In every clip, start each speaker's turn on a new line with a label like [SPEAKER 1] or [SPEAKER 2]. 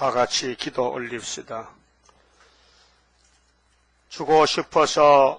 [SPEAKER 1] 다 같이 기도 올립시다. 주고 싶어서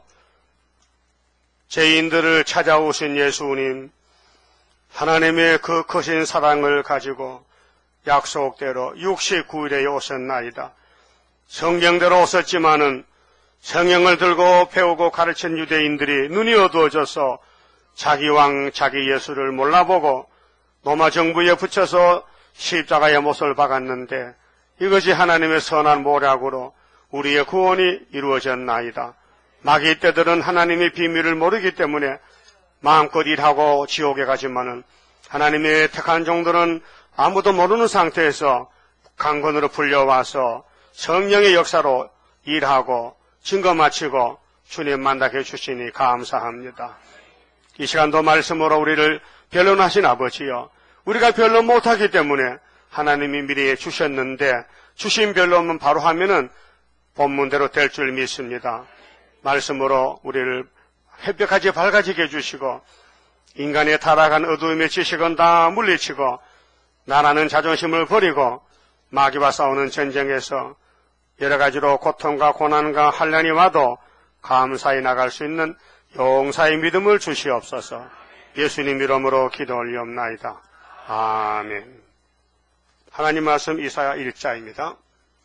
[SPEAKER 1] 죄인들을 찾아오신 예수님, 하나님의 그 크신 사랑을 가지고 약속대로 69일에 오셨나이다. 성경대로 오셨지만은 성경을 들고 배우고 가르친 유대인들이 눈이 어두워져서 자기 왕, 자기 예수를 몰라보고 로마 정부에 붙여서 십자가의 못을 박았는데 이것이 하나님의 선한 모략으로 우리의 구원이 이루어졌나이다. 마귀 떼들은 하나님의 비밀을 모르기 때문에 마음껏 일하고 지옥에 가지만은 하나님의 택한 종들은 아무도 모르는 상태에서 강권으로 풀려와서 성령의 역사로 일하고 증거 마치고 주님 만나게 해주시니 감사합니다. 이 시간도 말씀으로 우리를 변론하신 아버지여, 우리가 변론 못하기 때문에 하나님이 미리 주셨는데 주신 변론은 바로 하면은 본문대로 될 줄 믿습니다. 말씀으로 우리를 햇볕같이 밝아지게 해주시고 인간의 타락한 어두움의 지식은 다 물리치고 나라는 자존심을 버리고 마귀와 싸우는 전쟁에서 여러 가지로 고통과 고난과 환난이 와도 감사히 나갈 수 있는 용사의 믿음을 주시옵소서. 예수님 이름으로 기도 올리옵나이다. 아멘. 하나님 말씀 이사야 1자입니다.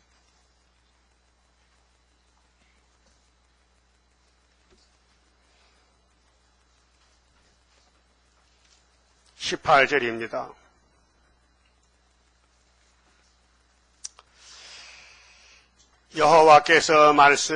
[SPEAKER 1] (18절입니다) 여호와께서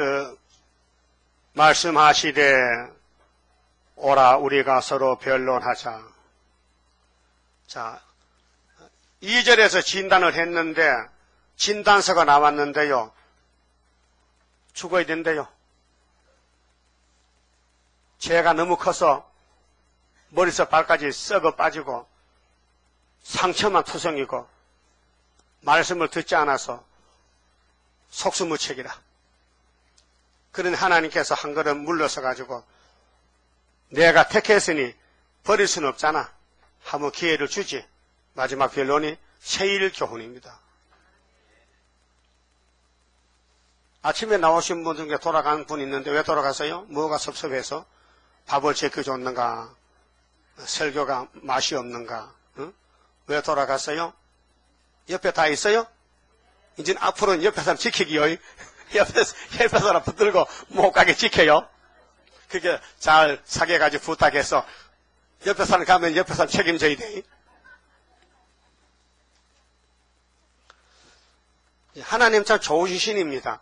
[SPEAKER 1] 말씀하시되 오라 우리가 서로 변론하자. 자, 2절에서 진단을 했는데 진단서가 나왔는데요. 죽어야 된대요. 죄가 너무 커서 머리에서 발까지 썩어 빠지고 상처만 투성이고 말씀을 듣지 않아서 속수무책이라. 그런 하나님께서 한 걸음 물러서 가지고 내가 택했으니 버릴 수는 없잖아. 한번 기회를 주지. 마지막 변론이 세일 교훈입니다. 아침에 나오신 분 중에 돌아간 분 있는데 왜 돌아갔어요? 뭐가 섭섭해서? 밥을 제껴줬는가? 설교가 맛이 없는가? 응? 왜 돌아갔어요? 옆에 다 있어요? 이제 앞으로는 옆에 사람 지키기요. 옆에 사람 붙들고 못 가게 지켜요. 그게 잘 사귀어가지고 부탁해서 옆에 사람 가면 옆에 사람 책임져야 돼. 하나님 참 좋으신 신입니다.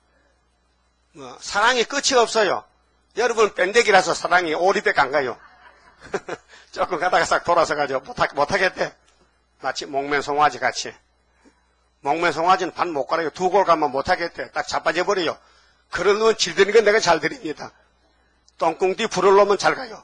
[SPEAKER 1] 사랑이 끝이 없어요. 여러분 뺀데기라서 사랑이 오리백 안 가요. 조금 가다가 싹 돌아서가지고 못하겠대. 마치 목맨 송아지 같이. 목맨 송아지는 반 못 가요. 두 골 가면 못하겠대. 딱 자빠져 버려요. 그런 놈은 질드는 건 내가 잘 드립니다. 똥궁띠 불을 놓으면 잘 가요.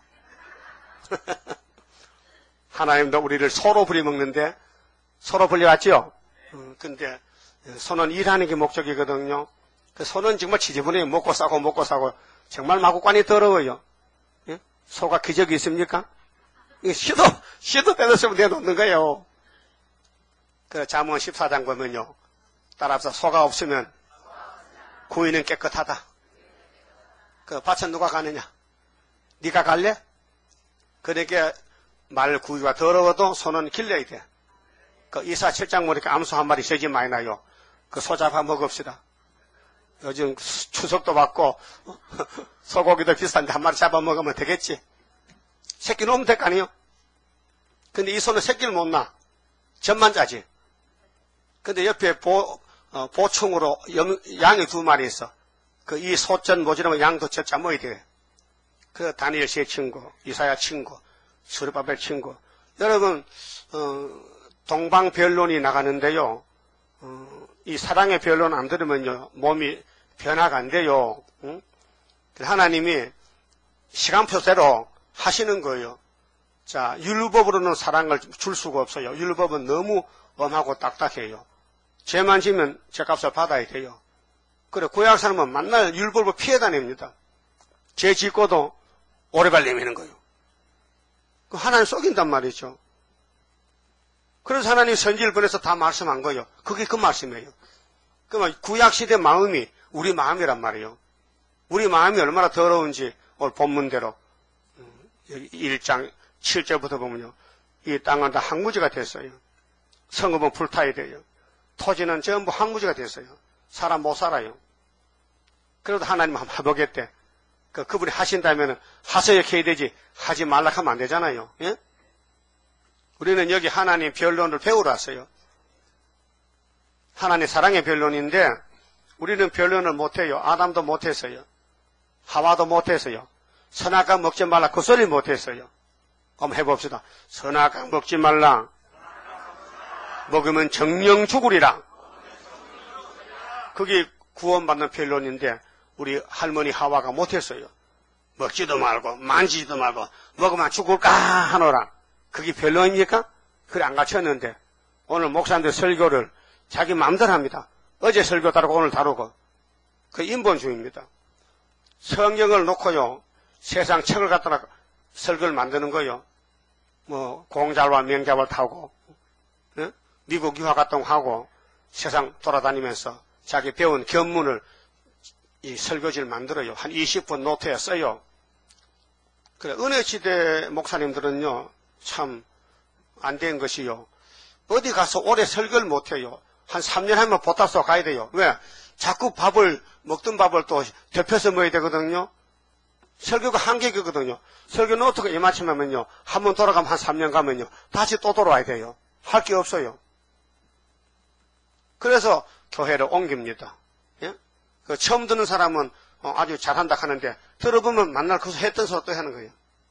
[SPEAKER 1] 하나님도 우리를 소로 부려먹는데 소로 불려왔죠? 근데 소는 일하는 게 목적이거든요. 그 소는 정말 지저분해요. 먹고 싸고 정말 마구간이 더러워요. 예? 소가 기적이 있습니까? 시도 빼놓으면 내놓는 거예요. 그 잠언 14장 보면요. 따라서 소가 없으면 구이는 깨끗하다. 그 밭은 누가 가느냐? 네가 갈래? 그러니까 말 구이가 더러워도 소는 길러야 돼. 그 이사 7장 보니까 암소 한 마리 저기 많이 나요. 그 소 잡아 먹읍시다. 요즘 추석도 받고 소고기도 비싼데 한 마리 잡아 먹으면 되겠지. 새끼 놓으면 될 거 아니에요? 근데 이 소는 새끼를 못 낳아. 젖만 짜지. 근데 옆에 보충으로 양이 2마리 있어. 그 이 소젖 모자라면 양도 젖 짜먹어야 돼. 그 다니엘 씨의 친구, 이사야 친구, 스룹바벨 친구. 여러분, 동방 변론이 나가는데요. 이 사랑의 변론 안 들으면요. 몸이 변화가 안 돼요. 응? 하나님이 시간표대로 하시는 거예요. 자, 율법으로는 사랑을 줄 수가 없어요. 율법은 너무 엄하고 딱딱해요. 죄만 지면 죄값을 받아야 돼요. 그래, 구약 사람은 만날 율법을 피해 다닙니다. 죄 짓고도 오래발 내미는 거예요. 하나님 속인단 말이죠. 그래서 하나님이 선지를 보내서 다 말씀한 거예요. 그게 그 말씀이에요. 그러면 구약시대 마음이 우리 마음이란 말이에요. 우리 마음이 얼마나 더러운지 오늘 본문대로 1장 7절부터 보면요. 이 땅은 다 항무지가 됐어요. 성읍은 불타야 돼요. 토지는 전부 항무지가 됐어요. 사람 못 살아요. 그래도 하나님 한번 해보겠대. 그분이 하신다면 하셔야 해야 되지 하지 말라 하면 안 되잖아요. 예? 우리는 여기 하나님 변론을 배우러 왔어요. 하나님 사랑의 변론인데 우리는 변론을 못해요. 아담도 못했어요. 하와도 못했어요. 선악과 먹지 말라 그 소리 못했어요. 한번 해봅시다. 선악과 먹지 말라. 먹으면 정령 죽으리라. 그게 구원받는 변론인데 우리 할머니 하와가 못했어요. 먹지도 말고 만지지도 말고 먹으면 죽을까 하노라. 그게 변론입니까? 그래 안 갖췄는데 오늘 목사님들 설교를 자기 마음대로 합니다. 어제 설교 다루고 오늘 다루고 그 인본주의입니다. 성경을 놓고요 세상 책을 갖다가 설교를 만드는 거요. 뭐 공자와 명자를 타고 미국 유학 갔다 하고 세상 돌아다니면서 자기 배운 견문을 이 설교지를 만들어요. 한 20분 노트에 써요. 그래 은혜시대 목사님들은요 참 안 된 것이요. 어디 가서 오래 설교를 못해요. 한 3년 하면 보따서 가야 돼요. 왜? 자꾸 먹던 밥을 또 덮여서 먹어야 되거든요. 설교가 한계거든요. 설교는 어떻게 이마침 하면요. 한 번 돌아가면 한 3년 가면요. 다시 또 돌아와야 돼요. 할 게 없어요. 그래서 교회를 옮깁니다. 예? 그 처음 듣는 사람은 아주 잘한다 하는데 들어보면 만날 그 했던 소리 또 하는 거예요.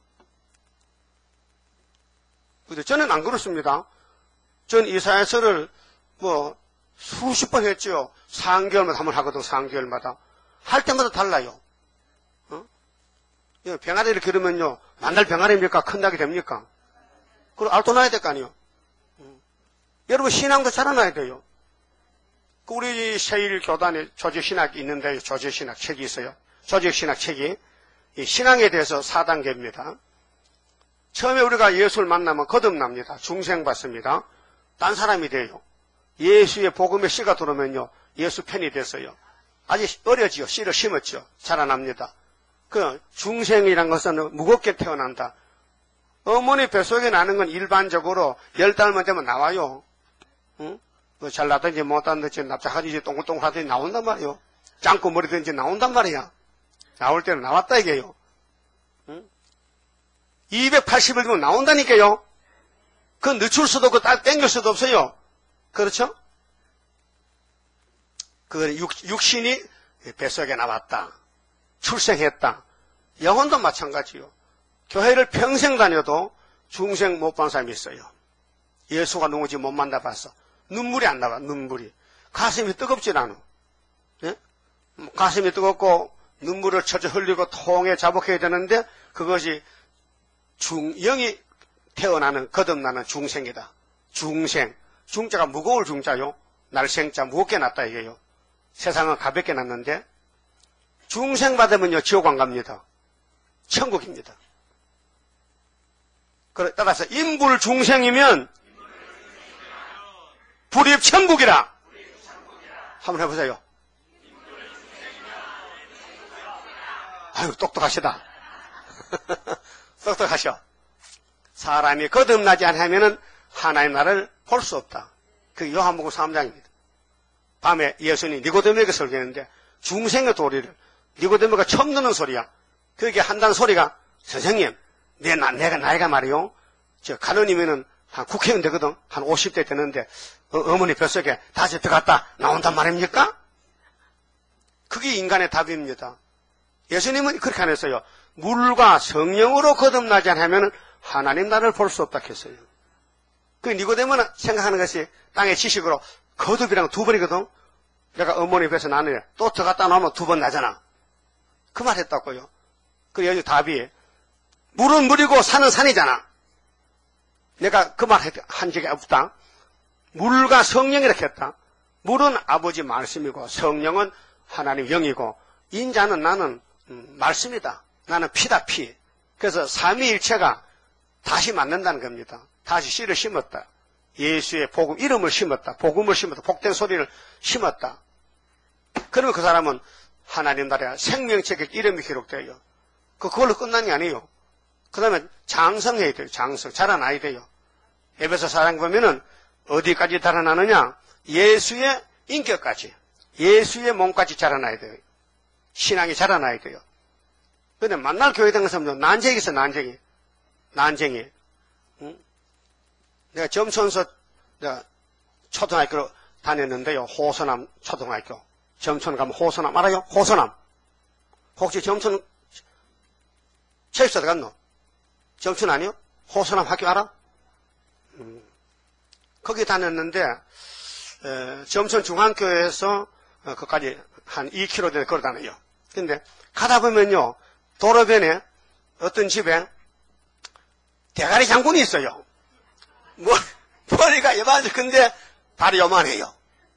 [SPEAKER 1] 근데 저는 안 그렇습니다. 전 이사야서를 수십 번 했죠. 4개월마다 한 번 하거든. 4개월마다. 할 때마다 달라요. 병아리를 기르면요. 만날 병아리입니까? 큰 닭이 됩니까? 그리고 알도 나야 될 거 아니에요. 여러분 신앙도 자라나야 돼요. 우리 세일교단에 조직신학이 있는데 조직신학 책이 있어요. 조직신학 책이 이 신앙에 대해서 4단계입니다. 처음에 우리가 예수를 만나면 거듭납니다. 중생받습니다. 딴 사람이 돼요. 예수의 복음의 씨가 들어오면요. 예수 팬이 됐어요. 아직 어려지요. 씨를 심었죠. 자라납니다. 그 중생이란 것은 무겁게 태어난다. 어머니 뱃속에 나는 건 일반적으로 10달만 되면 나와요. 응? 잘나든지 못하든지 납작하든지 동글동글하든지 나온단 말이에요. 짱구 머리든지 나온단 말이야. 나올 때는 나왔다 이게요. 응? 280일 되면 나온다니까요. 그 늦출 수도 없고 딱 땡길 수도 없어요. 그렇죠? 그 육신이 뱃속에 나왔다. 출생했다. 영혼도 마찬가지요. 교회를 평생 다녀도 중생 못 본 사람이 있어요. 예수가 누군지 못 만나봐서 눈물이 안 나와. 눈물이. 가슴이 뜨겁지 않아. 예? 가슴이 뜨겁고 눈물을 처져 흘리고 통에 자복해야 되는데 그것이 영이 태어나는 거듭나는 중생이다. 중생. 중자가 무거울 중자요. 날생자 무겁게 났다 이게요. 세상은 가볍게 났는데 중생 받으면요 지옥 안 갑니다. 천국입니다. 따라서 인불 중생이면 불입 천국이라. 한번 해보세요. 아유 똑똑하시다. 똑똑하셔. 사람이 거듭나지 않으면 하나님 나라를 볼 수 없다. 그게 요한복음 3장입니다. 밤에 예수님이 니고데모에게 설교했는데 중생의 도리를 니고데모가 처음 듣는 소리야. 그게 한다는 소리가 선생님 내가 나이가 말이요. 저 가느님이면 한 국회의원 되거든. 한 50대 되는데 어머니 뱃속에 다시 들어갔다 나온단 말입니까? 그게 인간의 답입니다. 예수님은 그렇게 안 했어요. 물과 성령으로 거듭나지 않으면 하나님 나라를 볼 수 없다 했어요. 그 니고데모는 생각하는 것이 땅의 지식으로 거듭이랑 2번이거든. 내가 어머니 뱃에서 나는데 또 들어갔다 나오면 2번 나잖아. 그 말 했다고요. 그 여기 답이 물은 물이고 산은 산이잖아. 내가 그 말 한 적이 없다. 물과 성령이라고 했다. 물은 아버지 말씀이고 성령은 하나님 영이고 인자는 나는 말씀이다. 나는 피다 피. 그래서 삼위일체가 다시 만난다는 겁니다. 다시 씨를 심었다. 예수의 복음, 이름을 심었다. 복음을 심었다. 복된 소리를 심었다. 그러면 그 사람은 하나님 나라에 생명책에 이름이 기록돼요. 그걸로 끝난 게 아니에요. 그 다음에 장성해야 돼요. 장성. 자라나야 돼요. 에베소 4장 보면은 어디까지 자라나느냐? 예수의 인격까지. 예수의 몸까지 자라나야 돼요. 신앙이 자라나야 돼요. 근데 만날 교회 다니는 사람은 난쟁이 있어, 난쟁이. 난쟁이. 응? 내가 점천서, 내가 초등학교로 다녔는데요. 호서남 초등학교. 점천 가면 호서남 알아요? 호서남. 혹시 점천 체육사 들어갔노? 점천 아니요? 호서남 학교 알아? 거기 다녔는데, 점천 중앙교회에서 거기까지 한 2km 되게 걸어 다녀요. 근데 가다 보면요, 도로변에 어떤 집에 대가리 장군이 있어요. 머리가 요만해. 근데 발이 요만해요.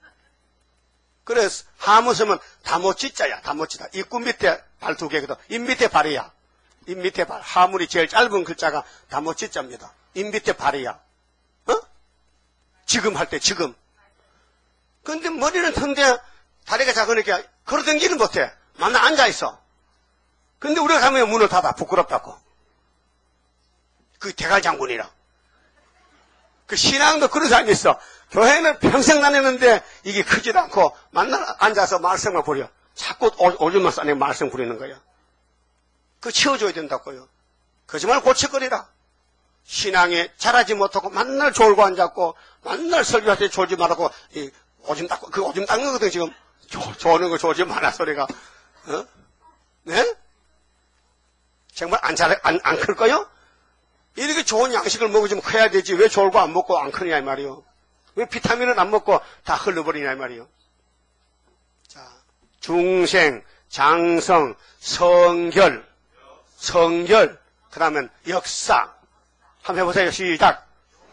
[SPEAKER 1] 그래서 하무 쓰면 다모찌자야. 다모찌다. 입구 밑에 발 2개거든. 입 밑에 발이야. 입 밑에 발. 하물이 제일 짧은 글자가 다모찌자입니다. 입 밑에 발이야. 어? 지금 할 때 지금. 근데 머리는 튼데 다리가 작으니까 걸어다니지는 못해. 만나 앉아있어. 근데 우리가 가면 문을 닫아. 부끄럽다고. 그 대갈 장군이라. 그 신앙도 그런 사람이 있어. 교회는 평생 다녔는데 이게 크지도 않고 만나 앉아서 말씀을 부려. 자꾸 오줌만 싸내고 말씀 부리는 거야. 그거 치워줘야 된다고요. 거짓말 고치거리라. 신앙에 자라지 못하고 만날 졸고 앉았고 만날 설교할 때 졸지 말라고 오줌 닦고 그 오줌 닦는 거거든 지금. 조는 거 조지 마라 소리가. 어? 네? 정말 안 클 거요? 이렇게 좋은 양식을 먹으면 커야 되지. 왜 졸고 안 먹고 안 크냐 이 말이요. 왜 비타민을 안 먹고 다 흘러버리냐 이 말이요. 자, 중생, 장성, 성결, 그 다음엔 역사. 한번 해보세요. 시작.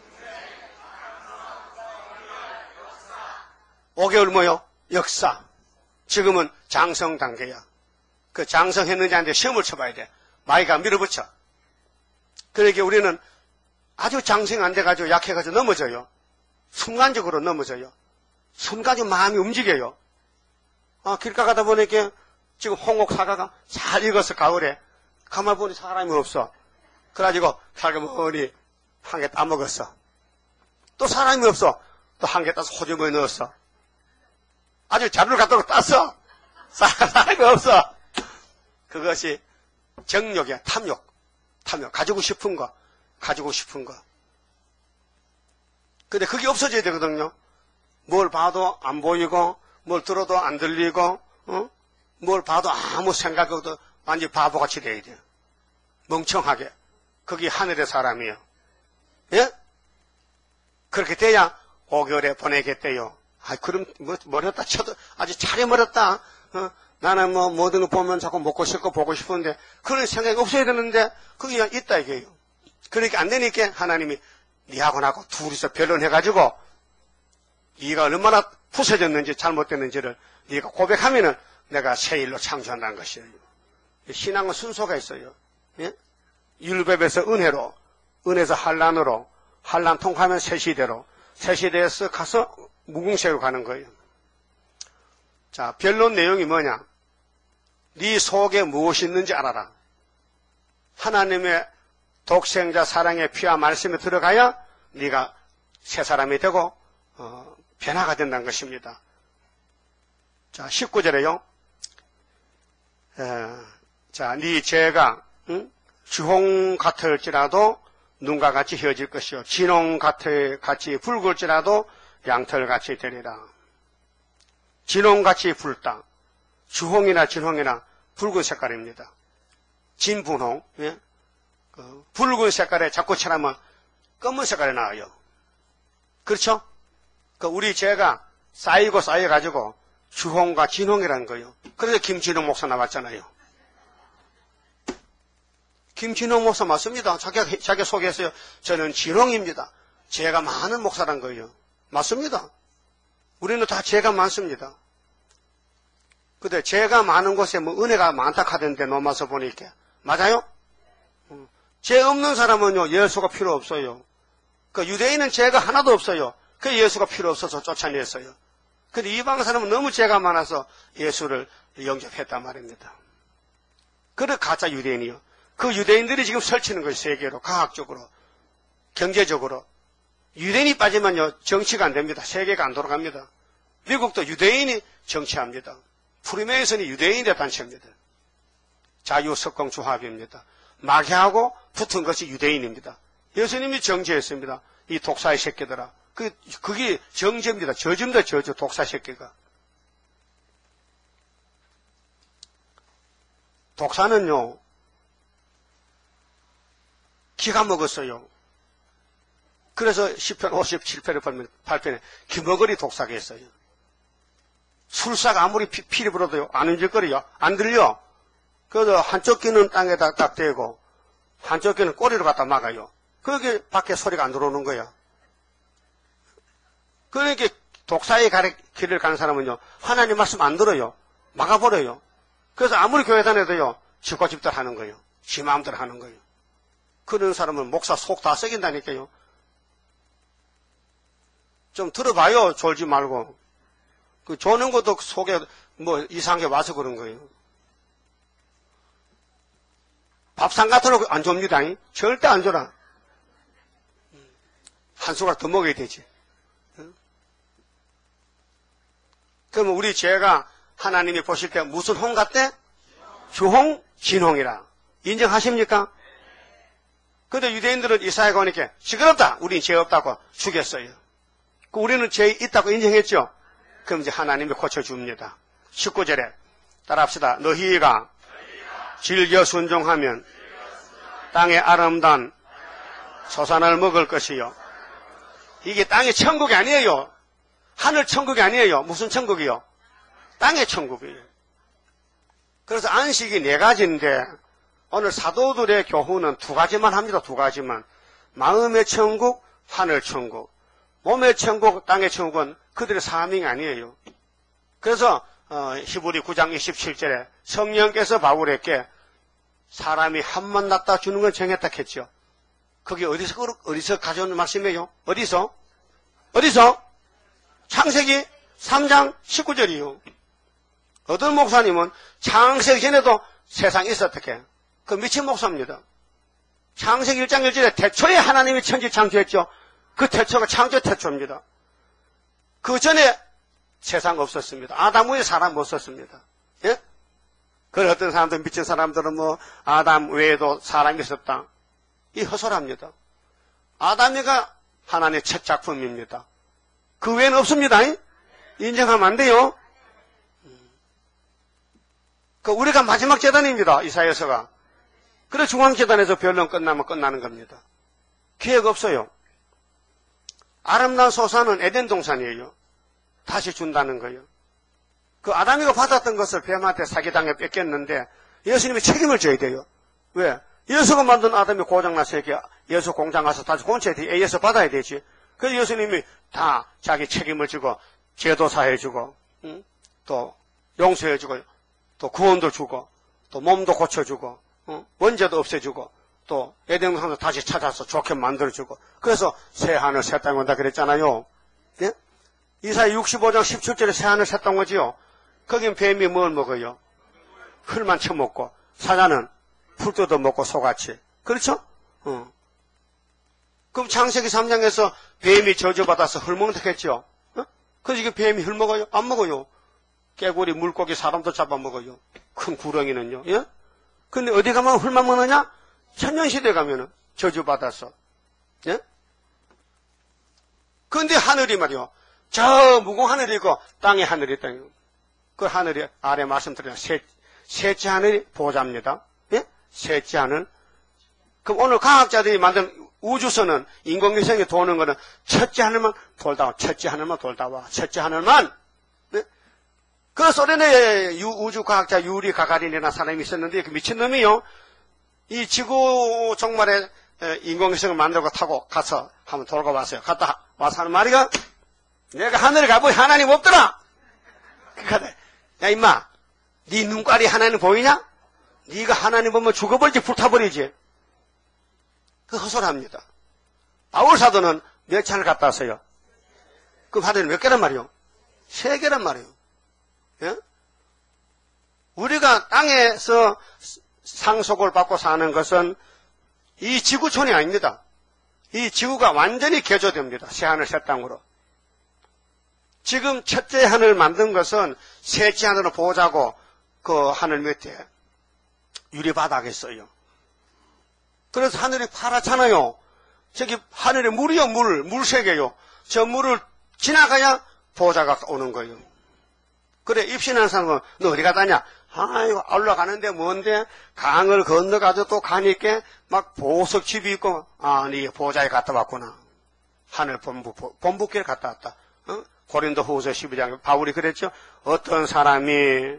[SPEAKER 1] 5개월 뭐요? 역사. 지금은 장성 단계야. 그 장성했는지 안 돼. 시험을 쳐봐야 돼. 마이가 밀어붙여. 그러니까 우리는 아주 장성 안 돼가지고 약해가지고 넘어져요. 순간적으로 넘어져요. 순간적으로 마음이 움직여요. 길가 가다 보니까 지금 홍옥 사과가 잘 익어서 가을에 가만 보니 사람이 없어. 그래가지고 살그머니 한 개 따먹었어. 또 사람이 없어. 또 한 개 따서 호주머니에 넣었어. 아주 자루를 갖다 땄어. 사람이 없어. 그것이 정욕이야. 탐욕. 가지고 싶은 거. 근데 그게 없어져야 되거든요. 뭘 봐도 안 보이고, 뭘 들어도 안 들리고, 뭘 봐도 아무 생각이 없고, 완전히 바보같이 돼야 돼요. 멍청하게. 그게 하늘의 사람이에요. 예? 그렇게 돼야 5개월에 보내겠대요. 그럼, 멀었다 쳐도, 아주 차려멀었다. 나는 모든 거 보면 자꾸 먹고 싶고 보고 싶은데, 그런 생각이 없어야 되는데, 그게 그냥 있다 이게요. 그러니까 안 되니까 하나님이 니하고 나하고 둘이서 변론해가지고, 네가 얼마나 부서졌는지 잘못됐는지를 네가 고백하면은 내가 새 일로 창조한다는 것이에요. 신앙은 순서가 있어요. 예? 율법에서 은혜로, 은혜에서 환란으로, 환란 통과하면 새 시대로, 새 시대에서 가서 무궁세로 가는 거예요. 자, 변론 내용이 뭐냐? 네 속에 무엇이 있는지 알아라. 하나님의 독생자 사랑의 피와 말씀에 들어가야 네가 새 사람이 되고 변화가 된다는 것입니다. 자, 19절에요. 자, 네 죄가 주홍 같을지라도 눈과 같이 헤어질 것이요 진홍 같이 붉을지라도 양털같이 되리라. 진홍같이 붉다. 주홍이나 진홍이나 붉은 색깔입니다. 진분홍. 예? 붉은 색깔에 자꾸 칠하면 검은 색깔이 나와요. 그렇죠? 우리 죄가 쌓이고 쌓여가지고 주홍과 진홍이라는 거예요. 그래서 김진홍 목사 나왔잖아요. 김진홍 목사 맞습니다. 자기 소개했어요. 저는 진홍입니다. 죄가 많은 목사란 거예요. 맞습니다. 우리는 다 죄가 많습니다. 근데 죄가 많은 곳에 은혜가 많다 하던데 넘어서 보니까. 맞아요? 죄 없는 사람은요, 예수가 필요 없어요. 그 유대인은 죄가 하나도 없어요. 그 예수가 필요 없어서 쫓아냈어요. 근데 이방 사람은 너무 죄가 많아서 예수를 영접했단 말입니다. 그래 가짜 유대인이요. 그 유대인들이 지금 설치는 거예요. 세계로, 과학적으로, 경제적으로. 유대인이 빠지면요 정치가 안 됩니다. 세계가 안 돌아갑니다. 미국도 유대인이 정치합니다. 프리메이슨이 유대인의 단체입니다. 자유석공조합입니다. 마귀하고 붙은 것이 유대인입니다. 예수님이 정죄했습니다. 이 독사의 새끼들아. 그게 정죄입니다. 저주입니다. 저주, 독사 새끼가. 독사는요 기가 먹었어요. 그래서 시편 57편에 8편에 기머거리 독사가 했어요. 술사가 아무리 피리 불어도요 안 움직거려요. 안 들려. 그래서 한쪽 귀는 땅에다 딱 대고 한쪽 귀는 꼬리로 갖다 막아요. 그게 밖에 소리가 안 들어오는 거예요. 그러니까 독사의 길을 가는 사람은요 하나님 말씀 안 들어요. 막아버려요. 그래서 아무리 교회 다녀도요 지고 집들 하는 거예요. 지 마음대로 하는 거예요. 그런 사람은 목사 속 다 썩인다니까요. 좀 들어봐요. 졸지 말고. 그 조는 것도 속에 뭐 이상한 게 와서 그런 거예요. 밥상 같은 거 안 줍니다. 절대 안 줘라. 한 숟가락 더 먹어야 되지. 그러면 우리 죄가 하나님이 보실 때 무슨 홍 같대? 주홍, 진홍이라. 인정하십니까? 근데 유대인들은 이사야가 오니까 시끄럽다. 우린 죄 없다고 죽였어요. 우리는 죄 있다고 인정했죠? 그럼 이제 하나님이 고쳐줍니다. 19절에 따라합시다. 너희가 즐겨 순종하면 땅의 아름다운 소산을 먹을 것이요. 이게 땅의 천국이 아니에요. 하늘 천국이 아니에요. 무슨 천국이요? 땅의 천국이에요. 그래서 안식이 4가지인데 오늘 사도들의 교훈은 2가지만 합니다. 2가지만. 마음의 천국, 하늘 천국. 몸의 천국, 땅의 천국은 그들의 사명이 아니에요. 그래서 히브리 9장 27절에 성령께서 바울에게 사람이 한번 낳다 주는 건 정했다 했죠. 그게 어디서 가져오는 말씀이에요? 어디서? 창세기 3장 19절이요. 어떤 목사님은 창세기 전에도 세상이 있었다게. 그 미친 목사입니다. 창세기 1장 1절에 태초에 하나님이 천지 창조했죠. 그 태초가 창조 태초입니다. 그 전에 세상 없었습니다. 아담 후에 사람 없었습니다. 예? 그 어떤 사람들, 미친 사람들은 뭐 아담 외에도 사람이 있었다. 이 허설합니다. 아담이가 하나님의 첫 작품입니다. 그 외에는 없습니다. 인정하면 안 돼요. 그 우리가 마지막 재단입니다. 이사야서가. 그래 중앙재단에서 변론 끝나면 끝나는 겁니다. 기회가 없어요. 아름다운 소산은 에덴 동산이에요. 다시 준다는 거예요. 그 아담이가 받았던 것을 뱀한테 사기당해 뺏겼는데 예수님이 책임을 져야 돼요. 왜? 예수가 만든 아담이 고장나서 이렇게 예수 공장 가서 다시 고쳐야 돼. 예수 받아야 되지. 그래서 예수님이 다 자기 책임을 지고 제도사해주고 또 용서해주고 또 구원도 주고 또 몸도 고쳐주고 원죄도 없애주고 또 에덴 동산도 다시 찾아서 좋게 만들어주고 그래서 새 하늘 새 땅 온다 그랬잖아요. 예? 이사야 65장 17절에 새 하늘 새 땅 오지요. 거긴 뱀이 뭘 먹어요? 풀만 쳐먹고 사자는 풀 뜯어 먹고 소같이. 그렇죠? 그럼 창세기 3장에서 뱀이 저주받아서 흙 먹는다 했죠? 그래서 이게 뱀이 흙 먹어요? 안 먹어요. 깨구리, 물고기, 사람도 잡아먹어요. 큰 구렁이는요. 예? 근데 어디 가면 흙만 먹느냐? 천년시대 가면은 저주받아서. 예? 근데 하늘이 말이요. 저 무공 하늘이 있고 땅에 하늘이 있다. 그 하늘이 아래 말씀드리면 셋째 하늘이 보좌입니다. 예? 셋째 하늘. 그럼 오늘 과학자들이 만든 우주선은 인공위성이 도는 거는 첫째 하늘만 돌다 와. 첫째 하늘만 돌다 와. 첫째 하늘만. 네? 그 소련의 우주과학자 유리 가가린이라는 사람이 있었는데 그 미친놈이요. 이 지구 종말에 인공위성을 만들고 타고 가서 한번 돌고 왔어요. 갔다 와서 하는 말이가 내가 하늘에 가보니 하나님 없더라. 그러니까 야 임마 네 눈깔이 하나님 보이냐? 네가 하나님 보면 죽어버리지 불타버리지. 그 허설합니다. 바울 사도는 몇 찬을 갖다 왔어요? 그 하늘이 몇 개란 말이요? 3개란 말이에요. 예? 우리가 땅에서 상속을 받고 사는 것은 이 지구촌이 아닙니다. 이 지구가 완전히 개조됩니다. 새하늘 새 땅으로. 지금 첫째 하늘 만든 것은 셋째 하늘을 보자고 그 하늘 밑에 유리바닥에 있어요. 그래서 하늘이 파랗잖아요. 저기 하늘에 물이요, 물 세개요. 저 물을 지나가야 보자가 오는 거예요. 그래, 입신한 사람은 너 어디 갔다냐? 아이고, 올라가는데 뭔데? 강을 건너가지고 또 가니까 막 보석집이 있고, 아, 네 보자에 갔다 왔구나. 하늘 본부길 갔다 왔다. 어? 고린도 후서 12장 바울이 그랬죠. 어떤 사람이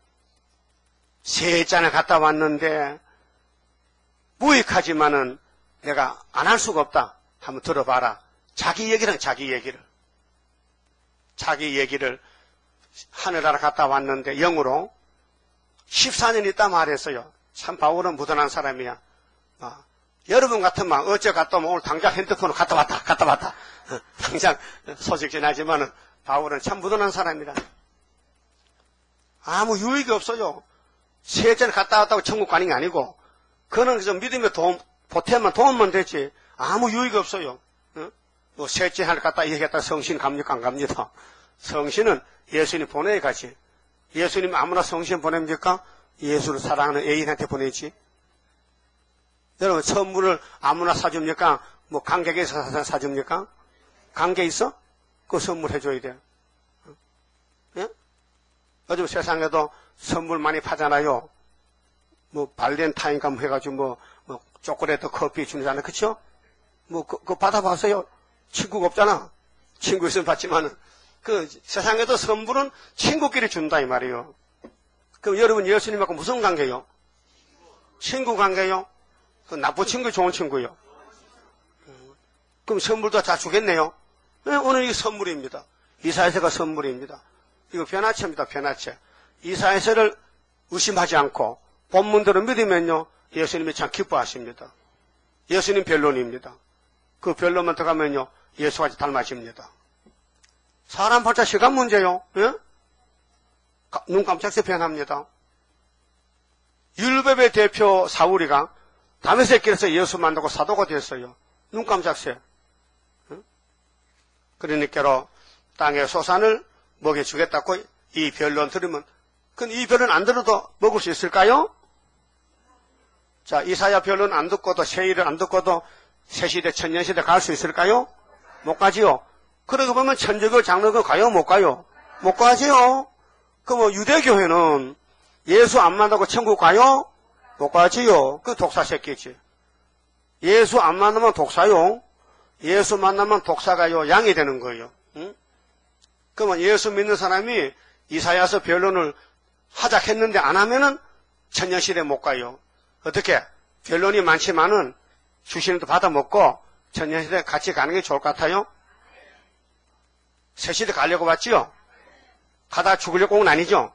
[SPEAKER 1] 세 잔을 갔다 왔는데 무익하지만은 내가 안 할 수가 없다. 한번 들어봐라. 자기 얘기를 하늘나라 갔다 왔는데 영으로 14년 있다 말했어요. 참 바울은 무던한 사람이야. 여러분 같으면 어째 갔다 오면 오늘 당장 핸드폰으로 갔다 왔다. 당장 소식 전하지만은 바울은 참 무던한 사람이라. 아무 유익이 없어요. 세전 갔다 왔다고 천국 가는 게 아니고, 그는 좀 믿음의 보태만 도움만 되지, 아무 유익이 없어요. 뭐, 셋째 하늘 갔다 얘기했다 성신 갑니까? 안 갑니다. 성신은 예수님 보내야 가지. 예수님 아무나 성신 보냅니까? 예수를 사랑하는 애인한테 보내지. 여러분, 선물을 아무나 사줍니까? 뭐, 관객에서 사줍니까? 관계 있어? 그 선물 해줘야 돼. 예? 요즘 세상에도 선물 많이 파잖아요. 뭐, 발렌타인감 해가지고 뭐, 초콜릿, 커피 주잖아요. 그쵸? 뭐, 그거 받아봤어요? 친구가 없잖아. 친구 있으면 받지만은. 그 세상에도 선물은 친구끼리 준다, 이 말이에요. 그럼 여러분 예수님하고 무슨 관계요? 친구 관계요? 그 나쁜 친구, 좋은 친구요? 그럼 선물도 다 주겠네요? 네, 오늘 이게 선물입니다. 이사야서가 선물입니다. 이거 변화체입니다, 변화체. 이사야서를 의심하지 않고 본문대로 믿으면요, 예수님이 참 기뻐하십니다. 예수님 변론입니다. 그 변론만 들어가면요, 예수가 닮아집니다. 사람 팔자 시간 문제요. 예? 눈 깜짝새 변합니다. 율법의 대표 사울이가 다메섹 길에서 예수 만나고 사도가 됐어요. 눈 깜짝새. 예? 그러니까로 땅의 소산을 먹여주겠다고 이 변론 들으면, 그럼 이 변론 안 들어도 먹을 수 있을까요? 자, 이사야 변론 안 듣고도, 세일을 안 듣고도 새시대, 천년시대 갈 수 있을까요? 못 가지요. 그러고 보면 천주교, 장로교 가요? 못 가요? 못 가지요. 그럼 유대교회는 예수 안 만나고 천국 가요? 못 가지요. 그 독사 새끼지. 예수 안 만나면 독사요. 예수 만나면 독사가요. 양이 되는 거예요. 응? 그러면 예수 믿는 사람이 이사야서 변론을 하자 했는데 안 하면은 천년시대 못 가요. 어떻게? 변론이 많지만은 주시는 도 받아 먹고 천년시대 같이 가는 게 좋을 것 같아요? 새시대 가려고 왔지요? 가다가 죽으려고 온 건 아니죠?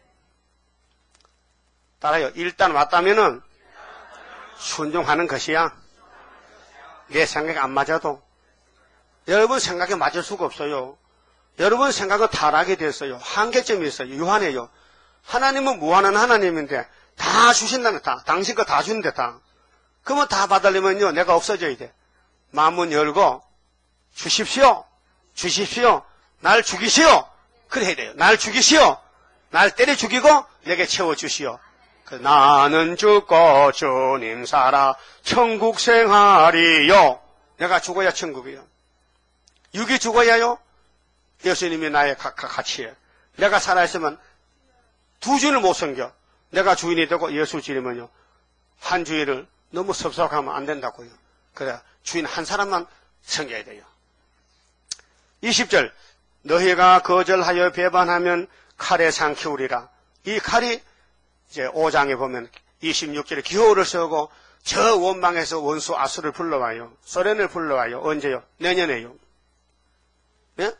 [SPEAKER 1] 따라요. 일단 왔다면은 순종하는 것이야. 내 생각이 안 맞아도. 여러분 생각에 맞을 수가 없어요. 여러분 생각은 타락이 됐어요. 한계점이 있어요. 유한해요. 하나님은 무한한 하나님인데 다 주신다는, 당신 거 다 주는데 다. 그러면 다 받으려면요, 내가 없어져야 돼. 마음문 열고 주십시오. 날 죽이시오. 그래 해야 돼요. 날 죽이시오. 날 때려 죽이고 내게 채워주시오. 나는 죽고 주님 살아 천국 생활이요. 내가 죽어야 천국이요. 육이 죽어야요. 예수님이 나의 가치예요. 내가 살아있으면 두 주인을 못 섬겨. 내가 주인이 되고 예수 주이면요, 한 주인을 너무 섭섭하면 안 된다고요. 그래, 주인 한 사람만 섬겨야 돼요. 20절, 너희가 거절하여 배반하면 칼에 상키우리라. 이 칼이 이제 5장에 보면 26절에 기호를 세우고 저 원망에서 원수 아수를 불러와요. 소련을 불러와요. 언제요? 내년에요. 네?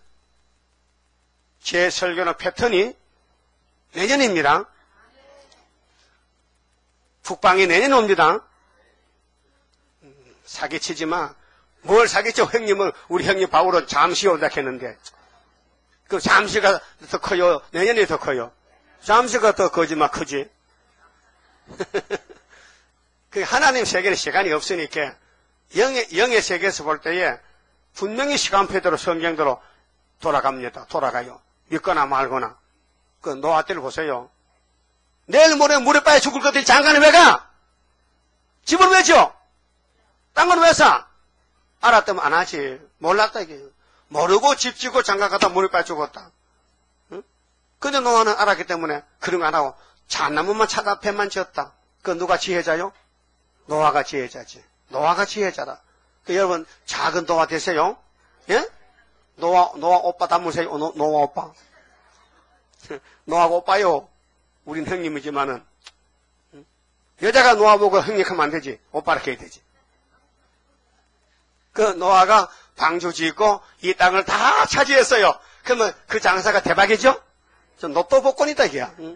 [SPEAKER 1] 제 설교는 패턴이 내년입니다. 북방이 내년에 옵니다. 사기치지 마. 뭘 사겠죠? 형님은, 우리 형님 바울은 잠시 온다 했는데. 그 잠시가 더 커요? 내년이 더 커요? 잠시가 더 거짓말 크지? 그 하나님 세계는 시간이 없으니까 영의 세계에서 볼 때에 분명히 시간표대로 성경대로 돌아갑니다. 돌아가요. 믿거나 말거나. 그 노아 때를 보세요. 내일 모레 물에 빠져 죽을 것들이 장가는 왜 가? 집을 왜 줘? 딴 건 왜 사? 알았다면 안 하지. 몰랐다 이게. 모르고 집 짓고 장가 가다 물에 빠져 죽었다. 응? 근데 노아는 알았기 때문에 그런 거 안 하고 잣나무만 찾아 배만 지었다. 그 누가 지혜자요? 노아가 지혜자지. 노아가 지혜자라. 그 여러분 작은 노아 되세요? 예? 노아 오빠 닮으세요? 노아 오빠. 노아가 오빠요. 우린 형님이지만은 여자가 노아 보고 형님하면 안 되지. 오빠 이렇게 해야 되지. 그 노아가 방주 짓고 이 땅을 다 차지했어요. 그러면 그 장사가 대박이죠? 저 로또 복권이다 이게야. 응?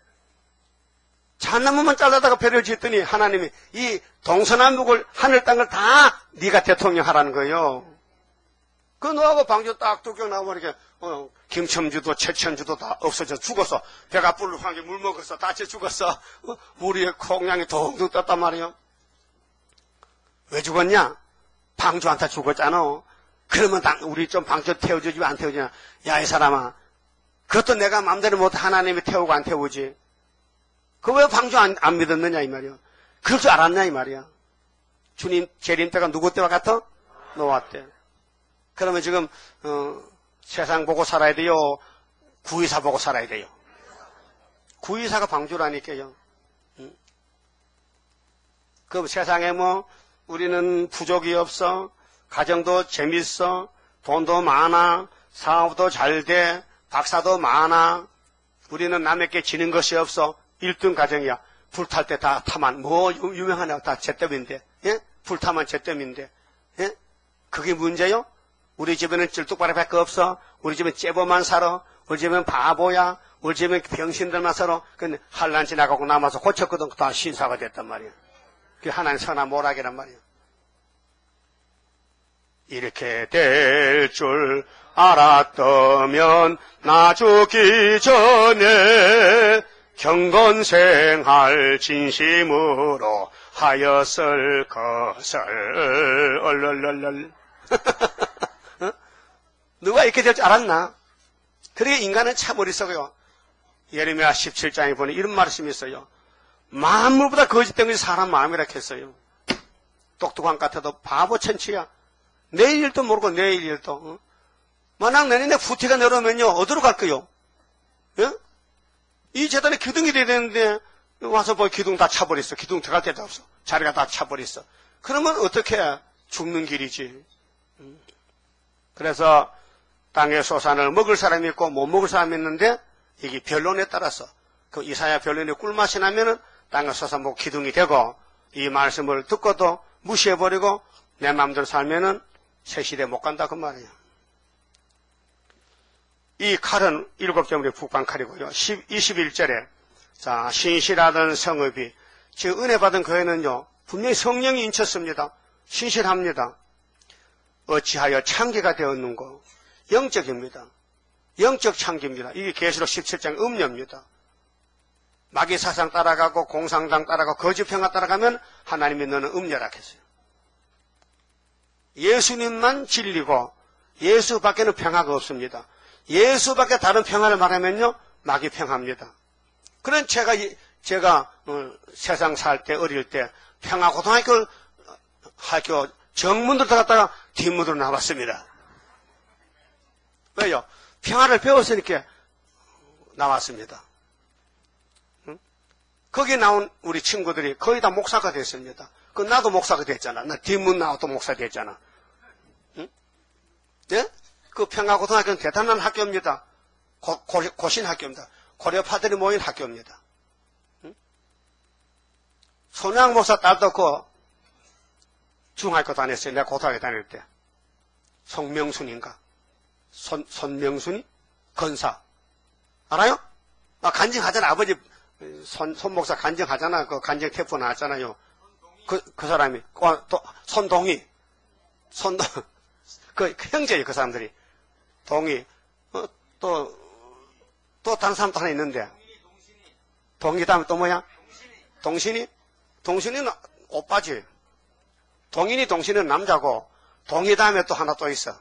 [SPEAKER 1] 잣나무만 잘라다가 배를 짓더니 하나님이 이 동서남북을 하늘 땅을 다 네가 대통령 하라는 거예요. 그 노하고 방주 딱 뚝 나오면 이렇게 김첨주도 최천주도 다 없어져 죽었어. 배가 불룩하게 물 먹었어. 다쳐 죽었어. 우리의 콩냥이 동동 떴단 말이에요. 왜 죽었냐? 방주한테 죽었잖아. 그러면 우리 좀 방주 태워주지 안 태워주냐? 야 이 사람아, 그것도 내가 마음대로 못 하나님이 태우고 안 태우지. 그 왜 방주 안 믿었느냐 이 말이야. 그럴 줄 알았냐 이 말이야. 주님 재림 때가 누구 때와 같아? 노아 때. 그러면 지금 세상 보고 살아야 돼요? 구의사 보고 살아야 돼요? 구의사가 방주라니까요. 그 세상에 뭐 우리는 부족이 없어, 가정도 재밌어, 돈도 많아, 사업도 잘 돼, 박사도 많아. 우리는 남에게 지는 것이 없어. 1등 가정이야. 불탈 때 다 타만 뭐 유명하냐 다 잿더미인데, 예? 불타만 잿더미인데, 예? 그게 문제요? 우리 집에는 찔뚝바라밖에 없어. 우리 집은 째보만 살아. 우리 집은 바보야. 우리 집은 병신들만 살아. 근데 한란 지나가고 남아서 고쳤거든. 다 신사가 됐단 말이야. 그게 하나님 선한 모락이란 말이야. 이렇게 될 줄 알았다면 나 죽기 전에 경건생활 진심으로 하였을 것을 얼얼얼얼. 누가 이렇게 될 줄 알았나? 그러게 인간은 참 어리석어요. 예레미야 17장에 보니 이런 말씀이 있어요. 만물보다 거짓된 것이 사람 마음이라 했어요. 똑똑한 것 같아도 바보 천치야. 내일 일도 모르고 내일 일도. 만약 내년에 후퇴가 내려오면요 어디로 갈까요? 예? 이 재단에 기둥이 돼야 되는데 와서 뭐 기둥 다 차버렸어. 기둥 들어갈 데도 없어. 자리가 다 차버렸어. 그러면 어떻게 해? 죽는 길이지. 그래서 땅의 소산을 먹을 사람이 있고 못 먹을 사람이 있는데 이게 변론에 따라서 그 이사야 변론에 꿀맛이 나면은 땅의 소산 먹고 기둥이 되고 이 말씀을 듣고도 무시해버리고 내 마음대로 살면은 새 시대 못 간다 그 말이에요. 이 칼은 7점의 북방칼이고요. 21절에 자 신실하던 성읍이 즉 은혜 받은 교회는요 분명히 성령이 인쳤습니다. 신실합니다. 어찌하여 창기가 되었는고 영적입니다. 영적 창기입니다. 이게 계시록 17장 음료입니다. 마귀 사상 따라가고 공상당 따라가고 거짓평화 따라가면 하나님이 너는 음료라 했어요. 예수님만 진리고 예수밖에는 평화가 없습니다. 예수밖에 다른 평화를 말하면요 마귀 평화입니다. 그런 제가 세상 살 때 어릴 때 평화고등학교 학교 정문으로 들어갔다가 뒷문으로 나왔습니다. 왜요? 평화를 배웠으니까 나왔습니다. 응? 거기 나온 우리 친구들이 거의 다 목사가 됐습니다. 그 나도 목사가 됐잖아. 나 뒷문 나와도 목사 됐잖아. 응? 네? 그 평화고등학교는 대단한 학교입니다. 고신 학교입니다. 고려파들이 모인 학교입니다. 응? 손양 목사 딸도 그 중학교 다녔어요. 내가 고등학교 다닐 때. 송명순인가? 손명순이? 건사. 알아요? 아, 간증하잖아. 아버지, 손목사 간증하잖아. 그 간증 테프 나왔잖아요. 그 사람이. 또, 손동희. 손도, 그 형제예요, 그 사람들이. 동이, 또 다른 사람도 하나 있는데. 동이 다음에 또 뭐야? 동신이? 동신이는 오빠지. 동인이 동신은 남자고, 동이 다음에 또 하나 또 있어.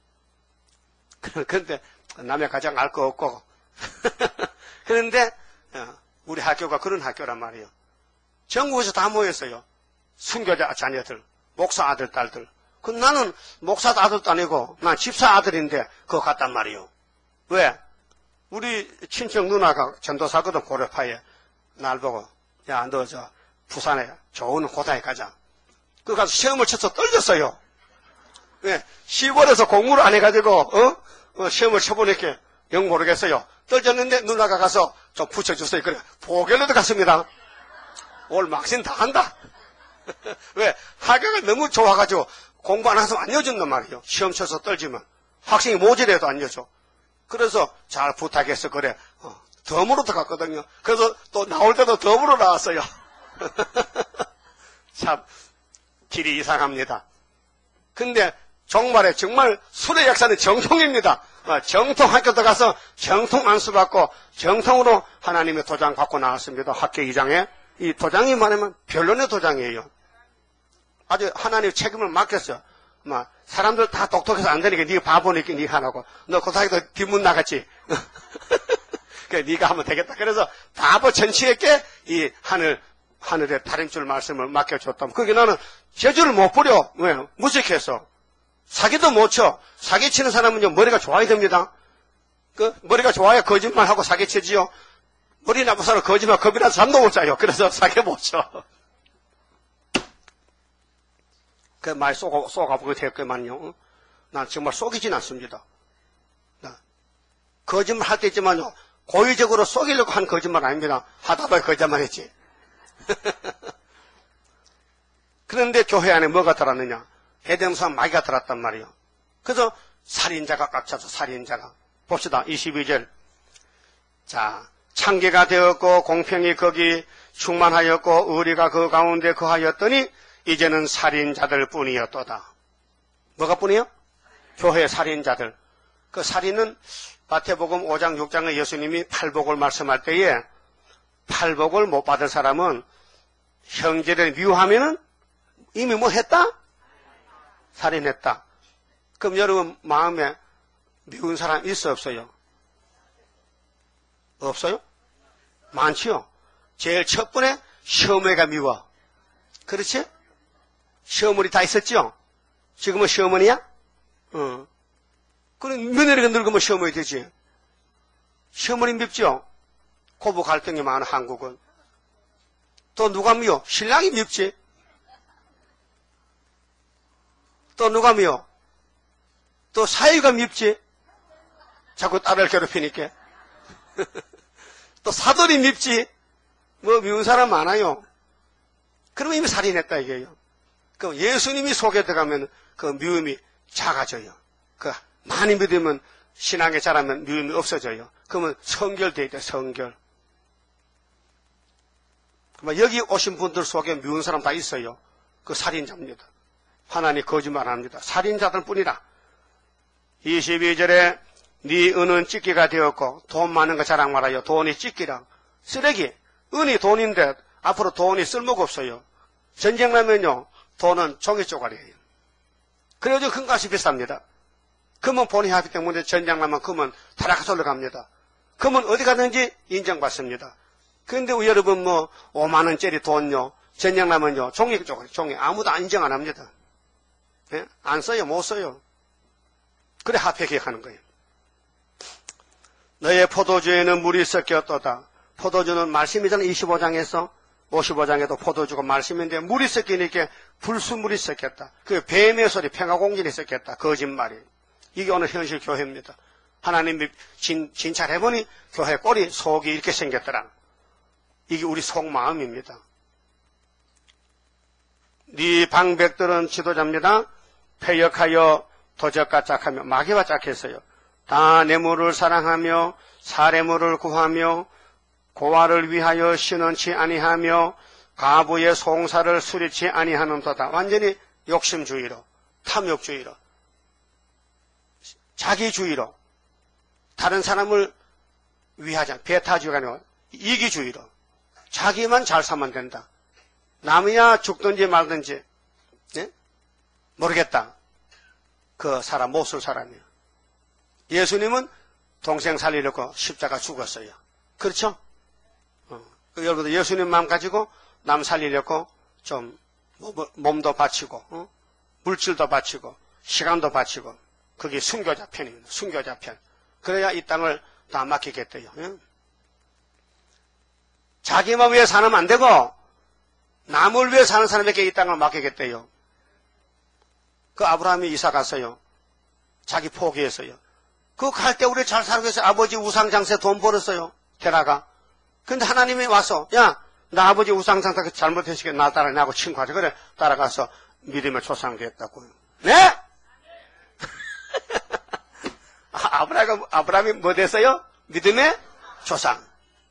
[SPEAKER 1] 그런데 남의 가장 알 거 없고. 그런데 우리 학교가 그런 학교란 말이에요. 전국에서 다 모였어요. 순교자 자녀들, 목사 아들, 딸들. 나는 목사 아들도 아니고 난 집사 아들인데 그거 같단 말이에요. 왜? 우리 친척 누나가 전도사거든, 고려파에. 날 보고, 야, 너 부산에 좋은 고등학교 가자. 그 가서 시험을 쳐서 떨렸어요. 왜? 시골에서 공부를 안 해가지고 시험을 쳐보니까 영 모르겠어요. 떨졌는데 누나가 가서 좀 붙여줬어요. 그래, 보결로도 갔습니다. 올 막신 다 한다. 왜? 학교가 너무 좋아가지고 공부 안 해서 안 이어준단 말이에요. 시험 쳐서 떨지만 학생이 모질해도 안 이어줘. 그래서 잘 부탁해서 그래 덤으로 들어갔거든요. 그래서 또 나올 때도 덤으로 나왔어요. 참 길이 이상합니다. 근데 정말 술의 역사는 정통입니다. 정통 학교 들어가서 정통 안수 받고 정통으로 하나님의 도장 받고 나왔습니다. 학교 2장에. 이 도장이 뭐냐면 변론의 도장이에요. 아주 하나님의 책임을 맡겼어요. 사람들 다 똑똑해서 안 되니까 네가 바보니까 네가 하라고. 너 고등학교 뒷문 나갔지. 그래, 네가 하면 되겠다. 그래서 바보 전치에게 이 하늘의 다림줄 말씀을 맡겨줬다면 그게 나는 재주를 못 부려. 왜? 무식해서. 사기도 못 쳐. 사기치는 사람은요, 머리가 좋아야 됩니다. 머리가 좋아야 거짓말하고 사기치지요. 머리 나쁜 사람은 거짓말, 겁이나서 잠도 못 자요. 그래서 사기 못 쳐. 많이 쏘가보게 됐겠만요. 난 정말 속이진 않습니다. 거짓말 할 때 있지만요, 고의적으로 속이려고 한 거짓말 아닙니다. 하다 보니 거짓말 했지. 그런데 교회 안에 뭐가 들었느냐? 해대명사 마귀가 들었단 말이에요. 그래서 살인자가 꽉 차서 살인자가. 봅시다. 22절. 자, 창기가 되었고 공평이 거기 충만하였고 의리가 그 가운데 거하였더니 이제는 살인자들 뿐이었도다. 뭐가 뿐이요? 교회 살인자들. 그 살인은 마태복음 5장 6장에 예수님이 팔복을 말씀할 때에 팔복을 못 받을 사람은 형제를 미워하면은 이미 뭐 했다? 살인했다. 그럼 여러분 마음에 미운 사람 있어 없어요? 없어요? 많지요. 제일 첫 번에 시어머니가 미워. 그렇지? 시어머니 다 있었죠? 지금은 시어머니야? 그럼 며느리가 늙으면 시어머니 되지. 시어머니 밉죠? 고부 갈등이 많은 한국은. 또 누가 미워? 신랑이 밉지. 또 누가 미워? 또 사위가 밉지. 자꾸 딸을 괴롭히니까. 또 사돈이 밉지. 뭐 미운 사람 많아요. 그러면 이미 살인했다 이게요. 그럼 예수님이 속에 들어가면 그 미움이 작아져요. 많이 믿으면 신앙에 자라면 미움이 없어져요. 그러면 성결되어 있다. 성결. 여기 오신 분들 속에 미운 사람 다 있어요. 그 살인자입니다. 하나님 거짓말 안 합니다. 살인자들 뿐이라. 22절에 네 은은 찢기가 되었고 돈 많은 거 자랑 말아요. 돈이 찢기라. 쓰레기. 은이 돈인데 앞으로 돈이 쓸모가 없어요. 전쟁 나면요. 돈은 종이 쪼가리예요. 그래가지고 금값이 비쌉니다. 금은 본의하기 때문에 전쟁 나면 금은 타락해서 올라갑니다. 금은 어디 가든지 인정받습니다. 그런데 여러분 5만 원짜리 돈요. 전쟁 나면요. 종이 쪼가리. 종이 아무도 인정 안 합니다. 예? 안 써요. 못 써요. 그래 화폐 기획하는 거예요. 너의 포도주에는 물이 섞였도다. 포도주는 말씀이잖아. 25장에서 55장에도 포도주가 말씀인데 물이 섞이니까 불순물이 섞였다. 그 뱀의 소리, 평화공진이 섞였다. 거짓말이. 이게 오늘 현실 교회입니다. 하나님이 진찰해보니 교회 꼴이 속이 이렇게 생겼더라. 이게 우리 속마음입니다. 네 방백들은 지도자입니다. 패역하여 도적과 짝하며 마귀와 짝했어요. 다 뇌물을 사랑하며 사례물을 구하며 고아를 위하여 신원치 아니하며 가부의 송사를 수리치 아니하는도다. 완전히 욕심주의로 탐욕주의로, 자기주의로, 다른 사람을 위하지 않고, 배타주의가 아니고 이기주의로, 자기만 잘 살면 된다. 남이야 죽든지 말든지, 네? 모르겠다. 그 사람 못 쓸 사람이에요. 예수님은 동생 살리려고 십자가 죽었어요. 그렇죠? 여러분들 예수님 마음 가지고 남 살리려고 좀 몸도 바치고, 물질도 바치고, 시간도 바치고, 그게 순교자 편입니다. 순교자 편. 그래야 이 땅을 다 맡기겠대요. 자기만 위해 사는 안 되고 남을 위해 사는 사람에게 이 땅을 맡기겠대요. 그 아브라함이 이사 갔어요. 자기 포기했어요. 그 갈 때 우리 잘 살고 있어요. 아버지 우상장세 돈 벌었어요. 데라가. 근데 하나님이 와서, 야, 나 아버지 우상장세 잘못했으니까 나 따라냐고 친구하자. 그래, 따라가서 믿음의 조상 됐다고요. 네? 아브라함이 뭐 됐어요? 믿음의 조상.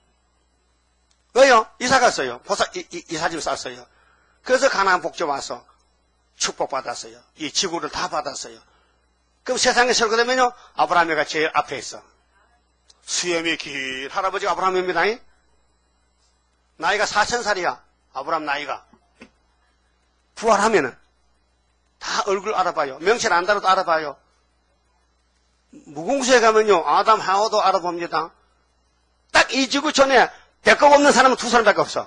[SPEAKER 1] 왜요? 이사 갔어요. 이사집 쌌어요. 그래서 가나안 복지 와서 축복받았어요. 이 지구를 다 받았어요. 그럼 세상에 설거되면요, 아브라함이가 제일 앞에 있어. 수염이 긴 할아버지가 아브라함입니다. 나이가 4000살이야. 아브라함 나이가. 부활하면은 다 얼굴 알아봐요. 명칭 안 달아도 알아봐요. 무궁수에 가면요, 아담 하와도 알아봅니다. 딱 이 지구 전에 배꼽 없는 사람은 두 사람밖에 없어.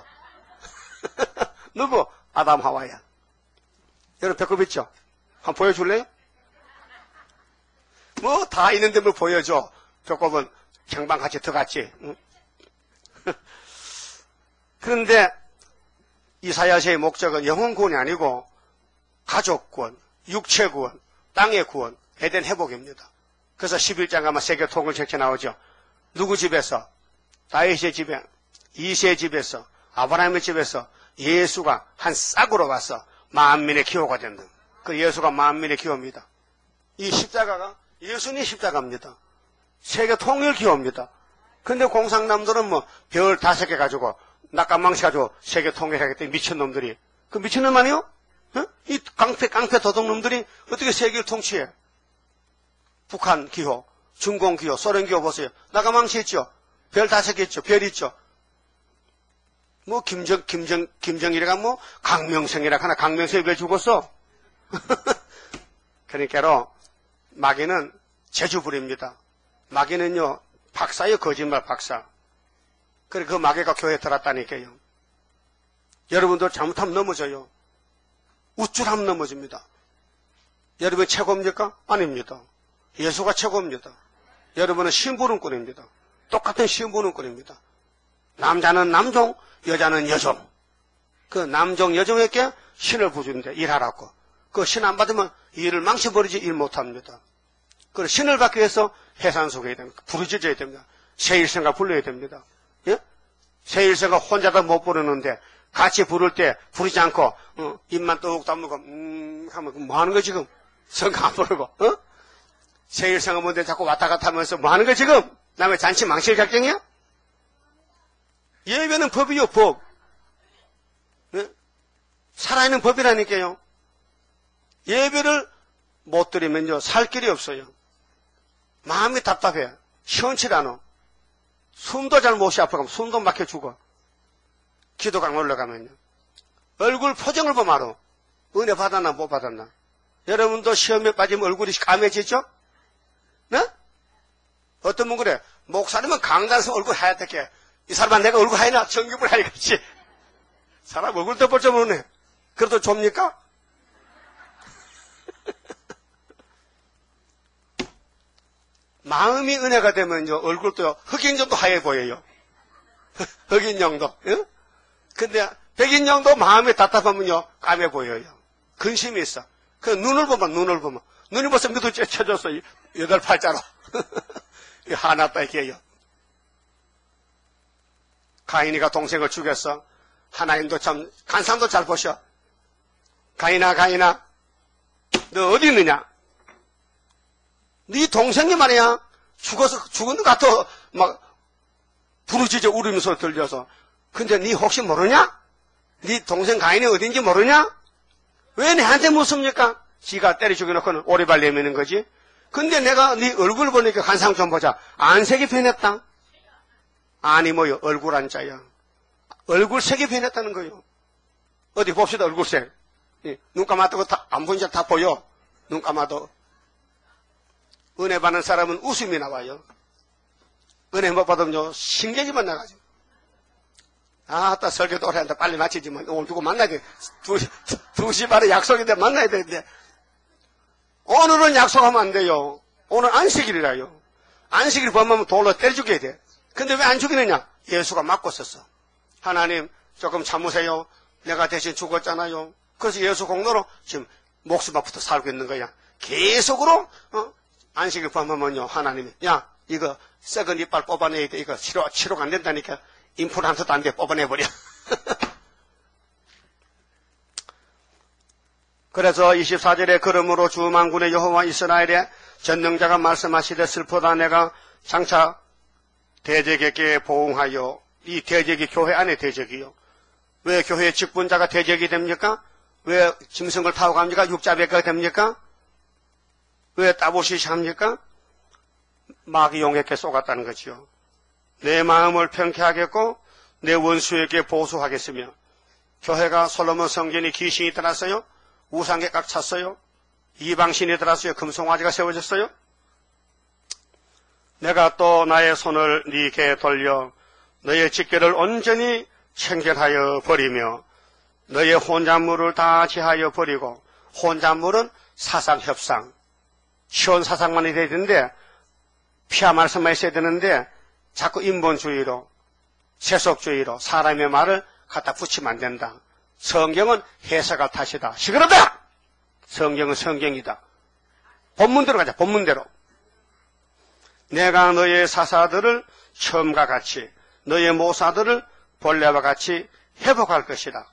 [SPEAKER 1] 누구? 아담 하와야. 여러분 배꼽 있죠? 한번 보여줄래요? 뭐 다 있는데 뭘 보여줘. 배꼽은 경방같이 들어갔지. 응? 그런데 이사야서의 목적은 영혼 구원이 아니고 가족 구원, 육체 구원, 땅의 구원, 에덴 회복입니다. 그래서 11장 가면 세계 통일 책체 나오죠. 누구 집에서? 다윗의 집에, 이새의 집에서, 아브라함의 집에서 예수가 한 싹으로 와서 만민의 기호가 된다. 그 예수가 만민의 기호입니다. 이 십자가가 예수님 십자가입니다. 세계 통일 기호입니다. 근데 공산남들은 뭐 별 5개 가지고 낙관망치 가지고 세계 통일하겠다. 미친놈들이. 그 미친놈 아니요? 어? 이 깡패 도둑놈들이 어떻게 세계를 통치해? 북한 기호, 중공 기호, 소련 기호 보세요. 낙관망치 있죠? 별 5개 있죠? 별 있죠? 뭐 김정일이가 뭐 강명성이라 하나. 강명성이 왜 죽었어? 그러니까로 마귀는 재주부립니다. 마귀는요, 박사예요. 거짓말 박사. 그래, 그 마귀가 교회에 들어왔다니까요. 여러분도 잘못하면 넘어져요. 우쭐하면 넘어집니다. 여러분이 최고입니까? 아닙니다. 예수가 최고입니다. 여러분은 심부름꾼입니다. 똑같은 심부름꾼입니다. 남자는 남종, 여자는 여종. 그 남종, 여종에게 신을 부주는데 일하라고. 그 신 안 받으면 일을 망쳐버리지 일 못합니다. 그리고 신을 받기 위해서 해산속해야 됩니다. 부르짖어야 됩니다. 세일생각 불러야 됩니다. 예? 세일생각 혼자도 못 부르는데 같이 부를 때 부르지 않고 입만 뚝 다물고 하면 뭐 하는 거 지금? 성가 안 부르고 세일생각 뭔데 자꾸 왔다 갔다 하면서 뭐 하는 거 지금? 남의 잔치 망칠 작정이야? 예배는 법이요, 법. 네? 살아있는 법이라니까요. 예배를 못 드리면요, 살 길이 없어요. 마음이 답답해. 시원치가 않아. 숨도 잘 못 쉬어. 아파가면 숨도 막혀 죽어. 기도강 올라가면요. 얼굴 표정을 보면 알아. 은혜 받았나 못 받았나. 여러분도 시험에 빠지면 얼굴이 까매지죠? 네? 어떤 분 그래. 목사님은 강단에서 얼굴 하얗게. 이 사람은 내가 얼굴 하얘나 정규불 하얘겠지. 사람 얼굴도 볼 줄 모르네. 그래도 좁니까? 마음이 은혜가 되면요, 얼굴도 흑인정도 하얘 보여요. 흑인정도. 응? 근데 백인정도 마음이 답답하면요, 까매 보여요. 근심이 있어. 그 눈을 보면. 눈이 벌써 밑으로 쳐졌어. 8팔자로. 하나다 이게요. 가인이가 동생을 죽였어. 하나님도 참, 간상도 잘 보셔. 가인아, 너 어디 있느냐? 네 동생이 말이야. 죽은 것 같아. 막, 부르짖어 울음 소리 들려서. 근데 네 혹시 모르냐? 네 동생 가인이 어딘지 모르냐? 왜 내한테 묻습니까? 지가 때려 죽여놓고는 오리발 내미는 거지. 근데 내가 네 얼굴 보니까 환상 좀 보자. 안색이 변했다. 아니 뭐요, 얼굴 안자야. 얼굴 색이 변했다는 거요. 어디 봅시다, 얼굴색. 눈 감아도 안 보이는 다 보여. 눈 감아도. 은혜 받는 사람은 웃음이 나와요. 은혜 못 받으면 신경이만 나가죠. 아따, 설교도 오래 한다. 빨리 마치지만 오늘 누구 만나야 돼. 2시 반에 약속인데 만나야 되는데. 오늘은 약속하면 안 돼요. 오늘 안식일이라요. 안식일 범하면 돌로 때려 죽여야 돼. 근데 왜 안 죽이느냐? 예수가 막고 썼어. 하나님 조금 참으세요. 내가 대신 죽었잖아요. 그래서 예수 공로로 지금 목숨부터 살고 있는 거야. 계속으로 안식일 범하면요, 하나님이 야 이거 썩은 이빨 뽑아내야 돼. 이거 치료가 안 된다니까. 임플란트도 안 돼. 뽑아내버려. 그래서 24절에 그러므로 주 만군의 여호와 이스라엘의 전능자가 말씀하시되 슬프다. 내가 장차 대적에게 보응하여. 이 대적이 교회 안에 대적이요. 왜 교회의 직분자가 대적이 됩니까? 왜 짐승을 타고 갑니까? 육자배가 됩니까? 왜 따보시시 합니까? 마귀 용에게 쏘갔다는 거지요. 내 마음을 평쾌하겠고 내 원수에게 보수하겠으며. 교회가 솔로몬 성전이 귀신이 들었어요? 우상에 깍 찼어요? 이방신이 들었어요? 금송아지가 세워졌어요? 내가 또 나의 손을 네게 돌려 너의 직계를 온전히 청결하여 버리며 너의 혼잣물을 다 제하여 버리고. 혼잣물은 사상 협상, 시원 사상만 해야 되는데 피하 말씀만 있어야 되는데 자꾸 인본주의로 세속주의로 사람의 말을 갖다 붙이면 안 된다. 성경은 해석할 탓이다. 시끄럽다. 성경은 성경이다. 본문대로 가자. 본문대로. 내가 너의 사사들을 처음과 같이 너의 모사들을 본래와 같이 회복할 것이다.